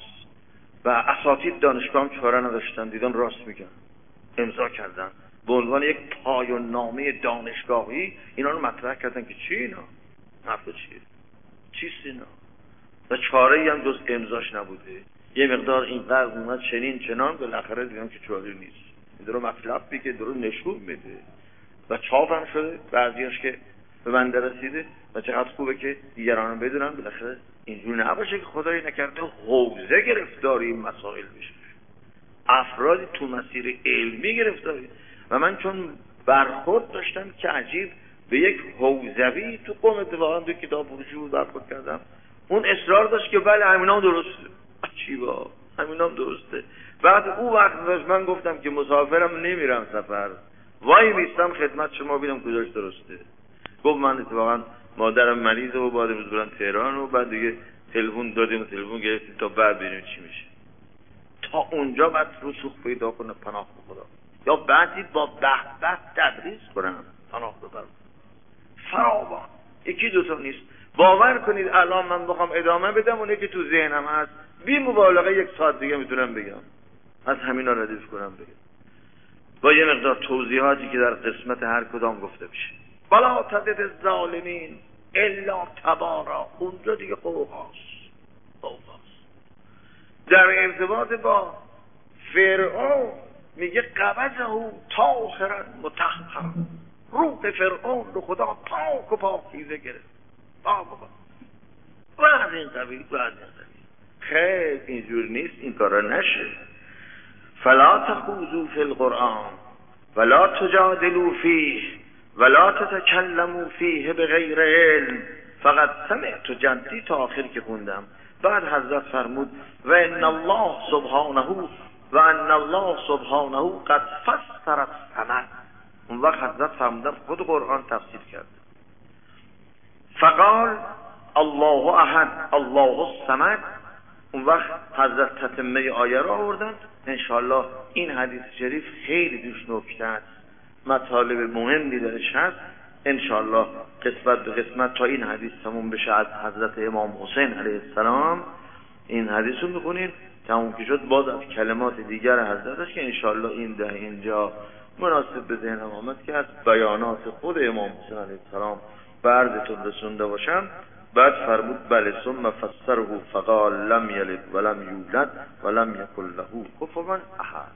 و اساتید دانشگاه هم چاره نداشتن، دیدن راست میگن، امضا کردن به عنوان یک پایان نامه دانشگاهی اینا رو مطرح کردن که چی اینا حرف چیست اینا، و چاره‌ای هم جز امضاش نبوده. یه مقدار اینقدر اومد چنین چنان، بالاخره دیدم که چاره نیست، این درو مطلبی که درو نشون میده و چاپ هم شده، بعضیاش که به بنده رسیده و چقدر خوبه که دیگران بدونن. بالاخره اینجوری نباشه که خدایی نکرده حوزه گرفتاری این مسائل بشه، افرادی تو مسیر علمی گرفتاری. و من چون برخورد داشتم که عجیب به یک حوزوی تو قم اتفاقا تو کتاب فروشی بود برخورد کردم، اون اصرار داشت که بله همینام درسته. چی با همینام درسته. بعد او وقت داشت من گفتم که مسافرم نمیرم سفر، وای میستم خدمت شما ببینم کجاش درسته. گفت من اتفاقا مادرم مریضه و بعد امروز برم تهران و بعد دیگه تلفن دادیم و تلفن گرفتیم تا بعد ببینیم چی میشه. تا اونجا بعد رسوخ پیدا کنه پناه به خدا، یا بعدی با به تدریس کنم پناه ببرم. فراوان یکی دوتا نیست. باور کنید الان من بخوام ادامه بدم اونه که تو ذهنم هست بی مبالغه 1 ساعت دیگه میتونم بگم، از همینا ردیف کنم بگم با یه مقدار توضیحاتی که در قسمت هر کدام گفته بشه. ولا تزد الظالمین الا تبارا. اونجا دیگه قوقاست. در ارتباط با فرعون میگه قبضه طاهرا مطهرا، روح فرعون رو خدا پاک و پاکیزه گرفت. و از این قبیل خیلی اینجور نیست، این کارا نشه. فلا تخوضوا فی القرآن ولا تجادلوا فیه ولا تتکلموا فیه بغیر علم. فقط سمعت جدی تا آخر که خوندم. بعد حضرت فرمود و ان الله سبحانه قد فسر الصمد. اون وقت حضرت فرمودن خود قرآن تفسیر کرد. فقال الله احد الله الصمد. اون وقت حضرت تتمه آیه را آوردن. انشاءالله این حدیث شریف خیلی دوش نکته است، مطالب مهمی درش هست. انشاءالله قسمت به قسمت تا این حدیث تموم بشه از حضرت امام حسین علیه السلام این حدیث رو میخونین. تموم که شد باز از کلمات دیگر حضرتش که انشاءالله اینجا مناسب به ذهنم آمد که از بیانات خود امام حسین علیه السلام بردتون رسونده باشم. بعد فرمود بله ثم فسره فقال لم یلد ولم یولد ولم یکن له کفوا احد.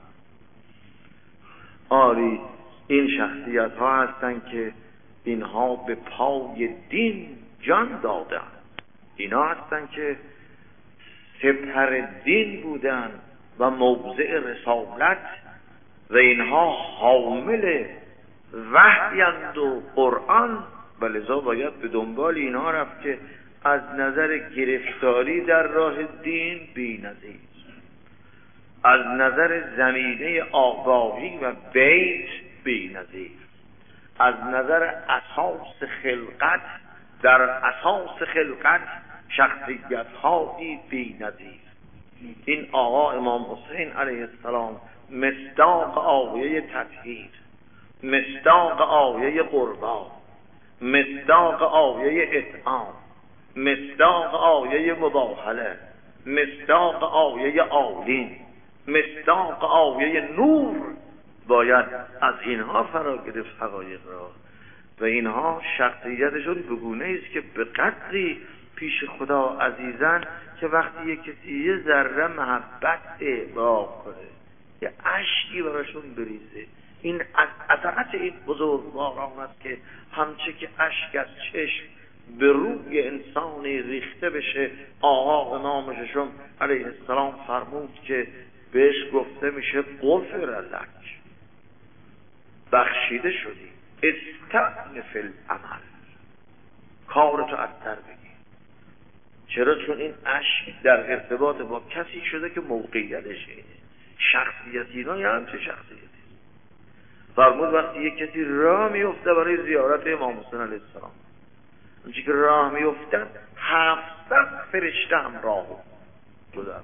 آری این شخصیت ها هستن که اینها به پای دین جان دادن. اینا هستن که سپر دین بودن و موضع رسالت و اینها حامل وحیند و قرآن و لذا باید به دنبال اینها رفت که از نظر گرفتاری در راه دین بی‌نظیر، از نظر زمینه آگاهی و بیت بی‌نظیر، از نظر اساس خلقت در اساس خلقت شخصیت‌هایی بی‌نظیر. این آقا امام حسین علیه السلام مصداق آیه تطهیر، مصداق آیه قربان، مصداق آیه اطعام، مصداق آیه مباهله، مصداق آیه آیین، مصداق آیه نور باید از اینها فرا گرفت حقایق را و اینها شخصیتشون بگونه است که به قدری پیش خدا عزیزن که وقتی یک کسی یه ذره محبت اعباق کنه، یه اشکی براشون بریزه، این از عظمت این بزرگواران است که همچه که اشک از چشم به روی انسانی ریخته بشه. آقا امام ششم علیه السلام فرمود که بهش گفته میشه غفر لک، بخشیده شدی، استأنف العمل، کارتو از سر بگیر. چرا؟ چون این اشک در ارتباط با کسی شده که موقعیتش اینه، شخصیتی اینا یا همچه شخصیتی. فرمود وقتی یک کسی راه میفته برای زیارت امام حسین علیه السلام، اونچه که راه میفتن 700 فرشته همراه بودن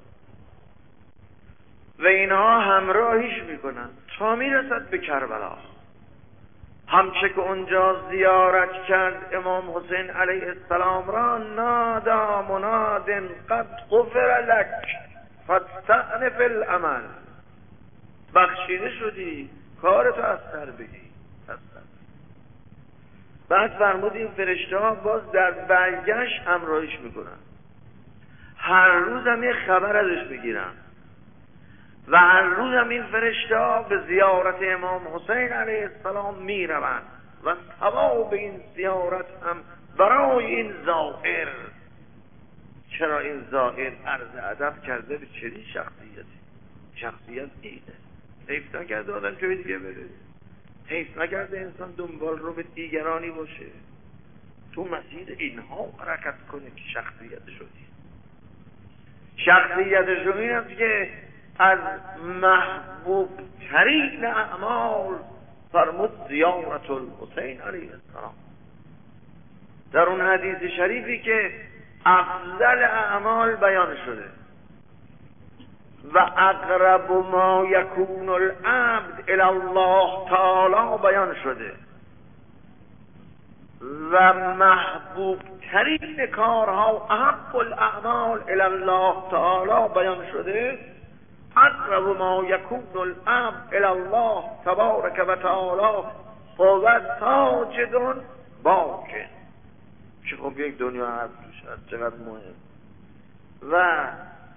و اینها همراهیش میکنن تا میرسد به کربلا. همچه که اونجا زیارت کرد امام حسین علیه السلام را، نادا مناد قد غفر لک فاستأنف العمل، بخشیده شدی، کارتو از سر بگیر. بعد فرمود این فرشته ها باز در برگشت همراهیش میکنن، هر روز هم یه خبر ازش بگیرن و هر روز هم این فرشته ها به زیارت امام حسین علیه السلام میروند و ثواب این زیارت هم برای این زائر. چرا این زائر عرض ادب کرده به چنین شخصیتی؟ شخصیت اینه، حیف نکرده آدم جای دیگه بره، حیف نکرده انسان دنبال رو به دیگرانی باشه، تو مسیر اینها حرکت کنه که شخصیتشو دید. شخصیتشو این هم که از محبوب ترین اعمال فرمود زیارت الحسین علیه السلام. در اون حدیث شریفی که افضل اعمال بیان شده و اقرب ما یکون العبد الی الله تعالی بیان شده و محبوب ترین کارها احب الاعمال الی الله تعالی بیان شده، اقرب ما یکون العبد الی الله تبارک و تعالی هو ساجد باکن. که خب یک دنیا حرف توش هست چقدر مهم. و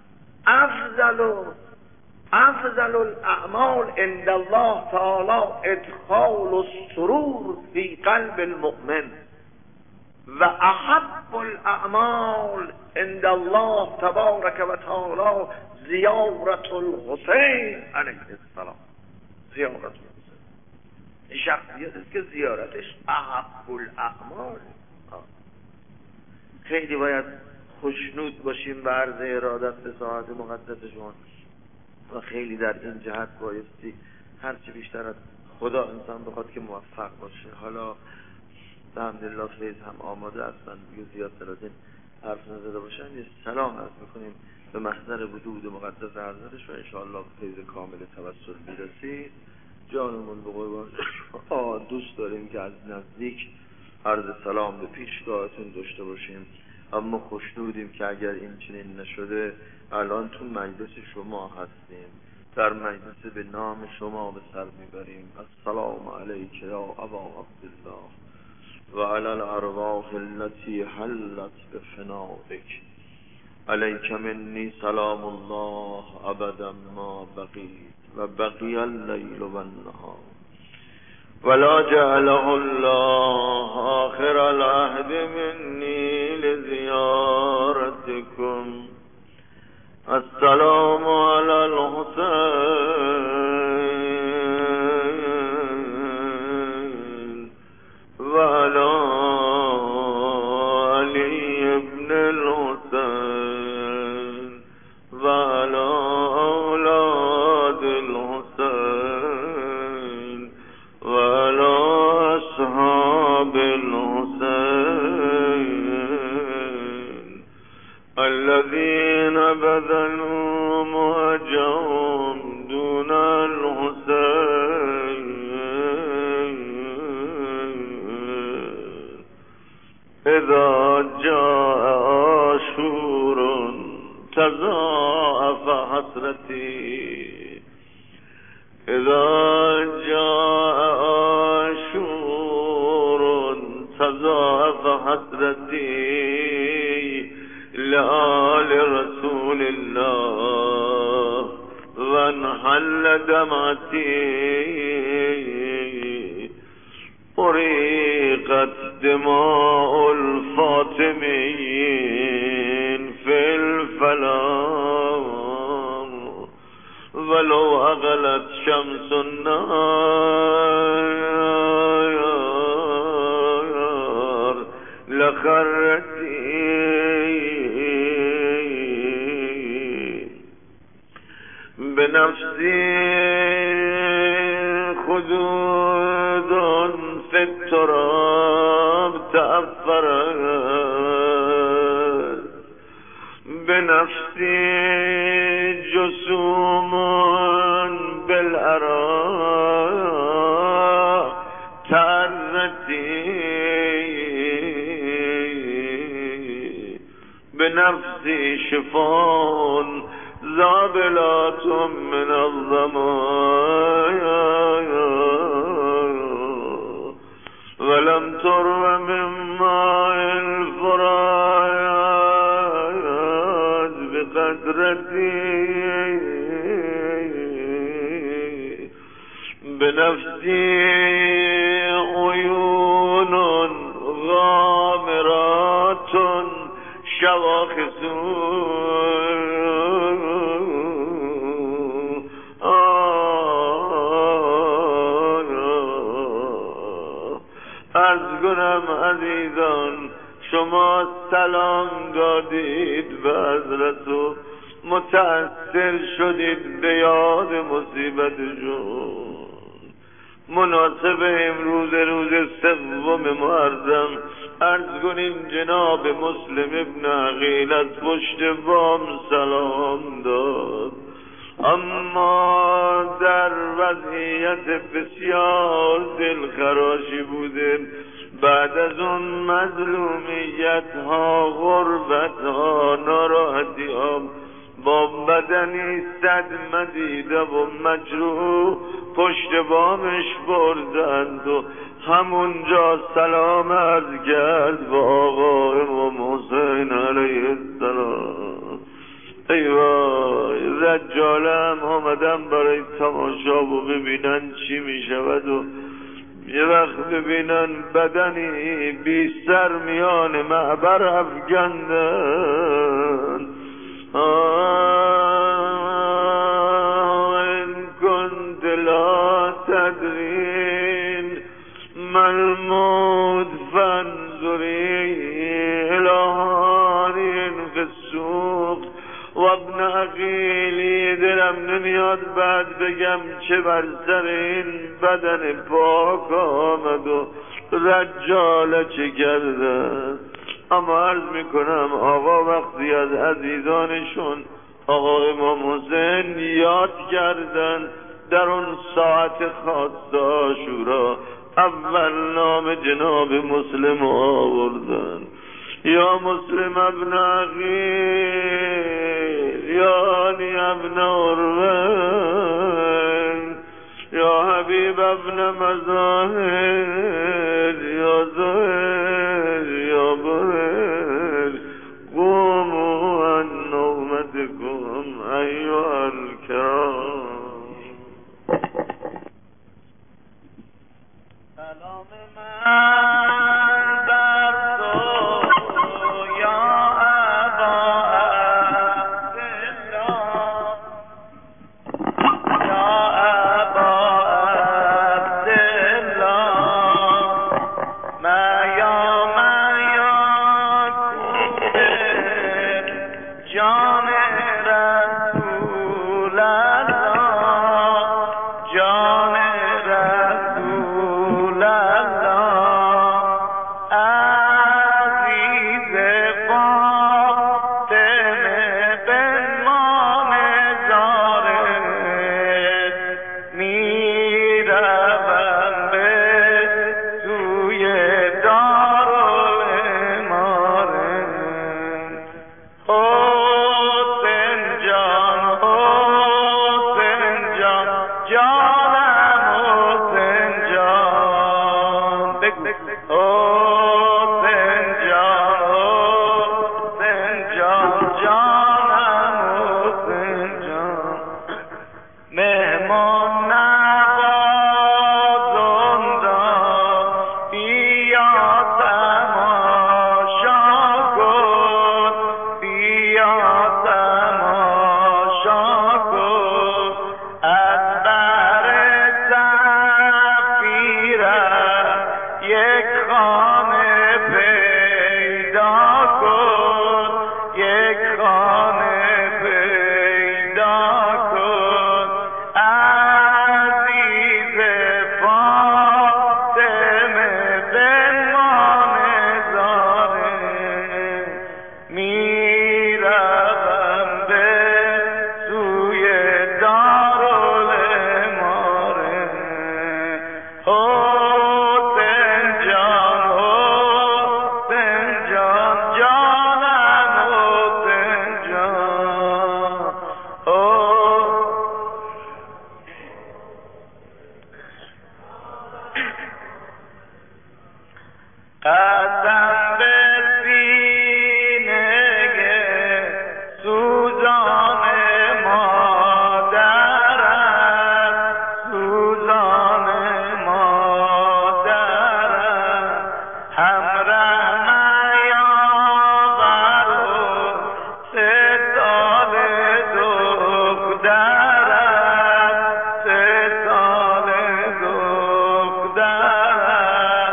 افضل الاعمال عند الله تعالی ادخال السرور فی قلب المؤمن و احب الاعمال عند الله تبارک و تعالی زیارت الحسین علیه السلام. زیارت الحسین این شخصیت است که زیارتش احب الاعمال. خیلی باید خوشنود باشیم به عرض ارادت به ساعت مقدسشون و خیلی در این جهت بایستی هرچی بیشتر از خدا انسان بخواد که موفق باشه. حالا الحمدلله فیض هم آماده هستن دیگه، زیاد سلادین حرف نزده باشن. یه سلام عرض میکنیم به محضر وجود مقدس حضرتش و انشاءالله به فیض کامل توسل میرسید. جانمون به قربان دوست داریم که از نزدیک عرض سلام به پیشگاهتون داشته باشیم، اما خوشنودیم که اگر این چنین نشده الان تو مجلس شما هستیم، در مجلس به نام شما به سر میبریم. السلام علیک یا ابا عبدالله و علی الارواح التي حلت بفنائک، علیک منی سلام الله ابدا ما بقیت و بقی اللیل و النهار ولا جعله الله آخر العهد منی لزیارتک السلام علی الحسین و علی علی ابن الحسین و علی اولاد الحسین و علی اصحاب الحسین الذين بذلوا مهجهم دون الحسين إذا جاء عاشور تضاعف حسرتي إذا جاء عاشور تضاعف حسرتي لآل رسول الله وانحل دمعتي أريقت دماء الفاطميين في الفلاح ولو أغلت شمس النار لخرتي بنفسي خدود في التراب تأثرت بنفسي جسوم بالأراء تأرتي بنفسي شفاء زابلات من الظمايا ولم ترو من ماء الفرات بقدرتي بنفسي عيون غامرات شواخص عرض کنم عزیزان شما سلام دادید به حضرت و متأثر شدید به یاد مصیبتشون. مناسب امروز روز 3 محرم عرض کنین جناب مسلم ابن عقیل از پشت بام سلام داد، اما در وضعیت بسیار دلخراشی بوده. بعد از اون مظلومیت ها، غربت ها، ناراحتی ها، با بدنی صدمه دیده و مجروح پشت بامش بردند و همونجا سلام عرض کرد با آقا امام حسین علیه السلام. ای وای، رجالم آمدم برای تماشا و ببینن چی می شود و یه وقت ببینن بدنی بی سر میان معبر افگندن. ان كنت لا تدرين ما الموت فانظري الى هارين في السوق و ابن عقیلی. دلم نمیاد بعد بگم چه بر سر این بدن پاک آمد و رجاله چه کردن. اما عرض میکنم آقا وقتی از عزیزانشون آقا امام حسین یاد کردن، در اون ساعت خاص عاشورا اول نام جناب مسلم آوردن. یا مسلم ابن عقیل، یا علی ابن عروه، یا حبیب ابن مظاهر، یا زهر، یا بهر، قوموا عن نومتكم ایها الکرام. سلام من بر تو یا ابا عبدالله، بگو حسین جان جانم حسین جان مهمان نوازان را بیا تماشا کن بیا تماشا کن از بر زفیرت یک خانه پیدا کن یک خانه پیدا کن عزیز فاطمه بنمان زاره میروم به سوی دارالاماره حسین جان جانم حسین جان قسم به سینه سوزان مادرت سوزان مادرت همراه میاور و 3 سال دخترت 3 سال دخترت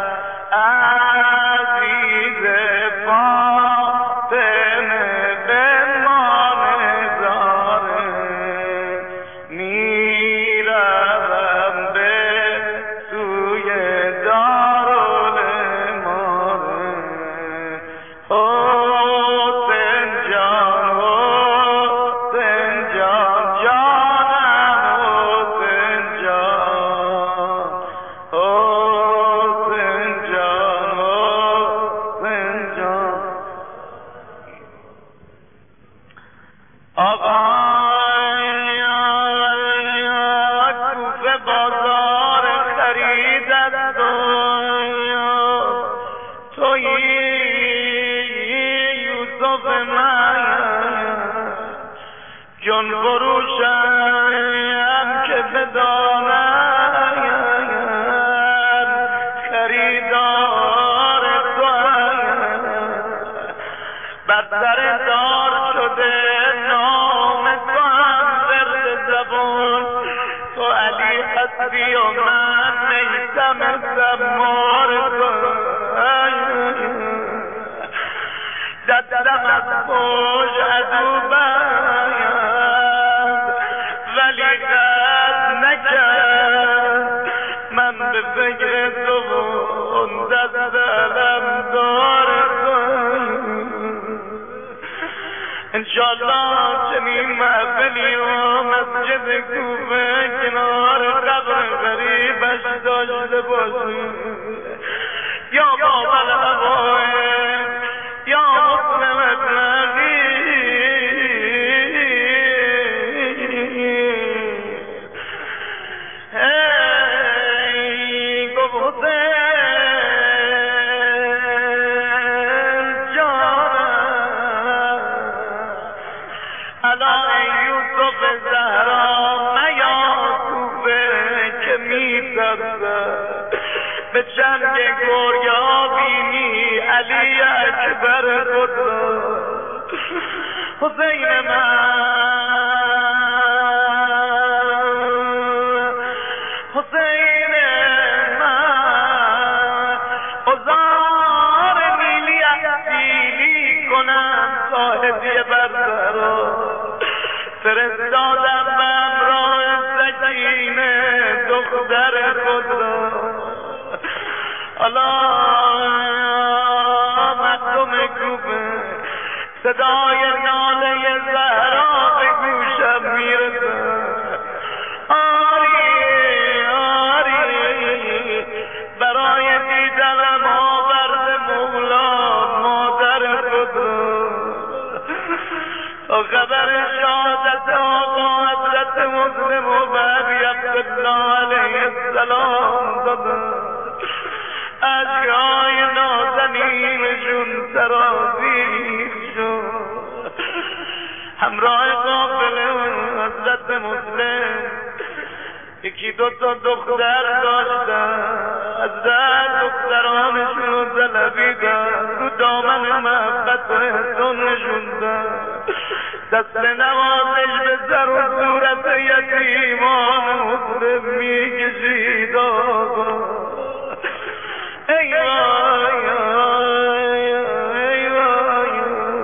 عزیز فاطمه بنمان زاره میروم به سوی دارالاماره حسین جان جانم حسین جان حسین جان آقای کوفه بازار خریدت تویی یوسف من جان فروشم که بدانم خریدار تو بر سر دار شده نام تو هم زرد زبون تو علی حسبی و من نیستم زمار تو دستم از پوش عدو بند ولی قد نکرد من به فکر تو اون دست علم دار تو انشالله چنین محفلی و مسجد کوفه کنار قبر غریبش داشته باشی یا بابا الهوائم یا مسلم ابنی ای گفته یوسف زهرا میا کوفه که می‌ترسه به چنگ گریا بینی علی اکبر خدا حسین من ازار نیلی احسیلی کنم صاحبی بردارا فرستادم به امراه سکینه دختر خود را حالا مردم کوفه صدای ناله زهرا به گوشم میرسه آری برای دیدنم آورد مولا مادر خود را خبر شهادت آقا حضرت مسلم و بعدی عبدالله علیه السلام دادن اشکای نازنینشون سرازیر شد. همراه قافله حضرت مسلم یکی دوتا دختر داشتن، حضرت دخترانشون رو طلبیدن، رو دامن محبت و احسان نشوندن، دست نوازش به سر و صورت یتیمان مسلم میکشید. آقا ای وای ای وای،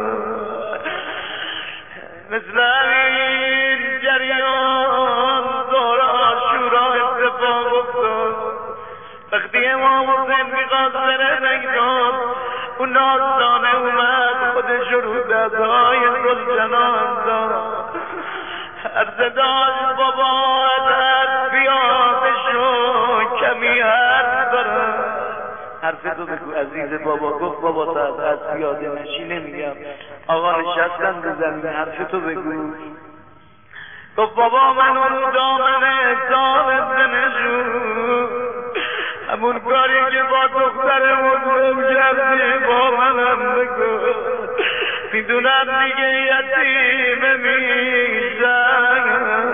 مثل این جریان دور عاشورا اتفاق افتاد. وقتی امام حسین میخواست بره میدان، اون نازدانه اومد خودش رو دستهای ذوالجلال داد، عرض داشت بابا از پیاده شو کمی حرف دارم. حرف تو بگو عزیز بابا. گفت بابا تا از پیاده نشی نمیگم، آقا نشستن به زمین، حرف تو بگو. گفت بابا من اون دامن سالت بنشون، همون کاری که با دختر مسلم کردی با منم بگو، میدونم دیگه یتیم میشم.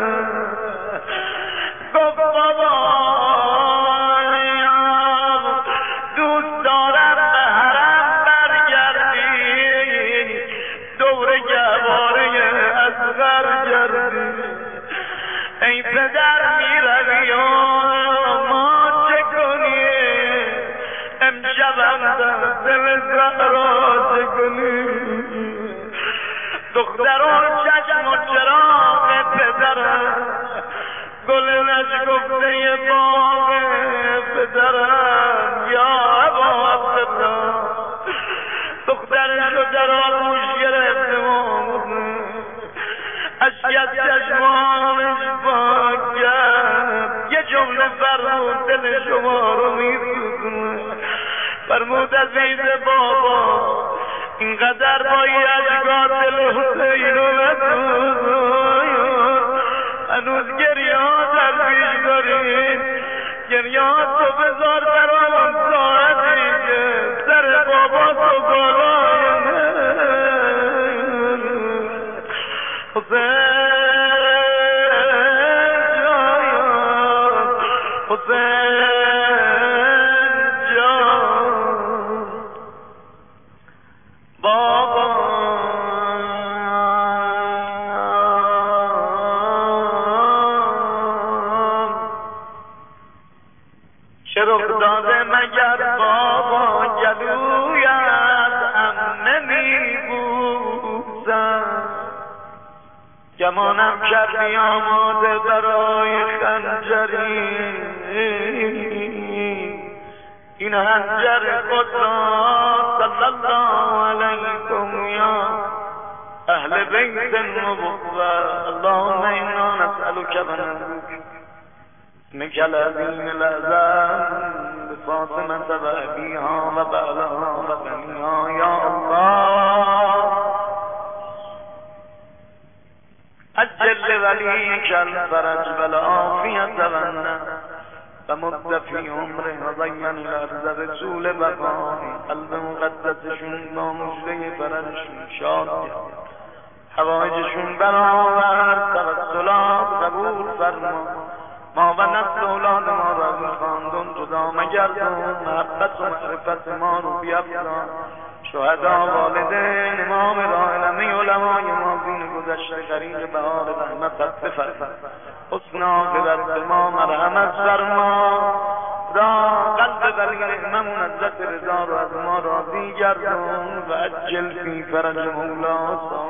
گفت بابا دوست دارم به حرم برگردی، دور گواره اصغر گردی. ای پدر میروی ما چه کنی، امشبم دل زهرا چه کنی. دختران چشم و چراغ پدرم، گل نشکفته باغ پدرم، یا ابا عبدالله. دخترش رو در آغوش گرفته اشک از چشمانش پاک کرد، یه جمله فرمود دل شما رو میسوزونه. فرمود عزیز بابا اینقدر بایی اشکا دل حسین رو بسوزون، هنوز گریه ها در پیش دارین، گریه ها تو بذار در آن ساعتی که سر بابا تو بالای حسین جان، حسین جان. بابا چه رخ داده مگر بابا گلویت هم نمیبوسم، گمانم کردی آماده برای خنجری، این خنجر خدا صلی الله علیکم یا اهل بیت النبوة. اللهم انا نسألك ونعوذ بك العظیم الاعظم بفاطمة و ابیها و بعلها و بنیها یا الله عجل ولیک الفرج و العافیت و النصر و مد فی عمره و ضین الارض رسول بقای. قلب مقدسشون با مجده فرجشون شاد حوایجشون برآورد، توسلات قبول فرما. ما و نسل اولاد ما را از این خاندان جدا مگردان، محبت و معرفت ما رو بیفزان. شهدا، والدین، امام العالمین، علمای ما دین گذشته غریق بهار رحمتت بفرما. حسن عاقبت ما مرحمت فرما. را قلب ولی رحممون حضرت رضا رو از ما راضی گردان و عجل فی فرج مولا.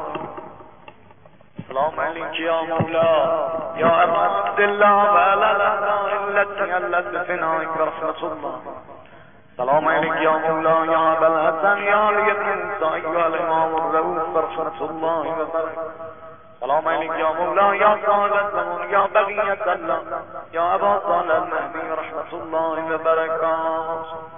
سلام علیک یا مولا یا ارحمت الله و علی الاعداء التي علت فنائك رحمت الله. سلام علیک یا مولا یا ابوالحسن یا علی موسی یا الامام الرؤوف رحمت الله و برکاته. سلام علیک یا مولا یا صاحب الزمان یا بقیت الله یا ابا صالح المهدی رحمت الله و برکاته.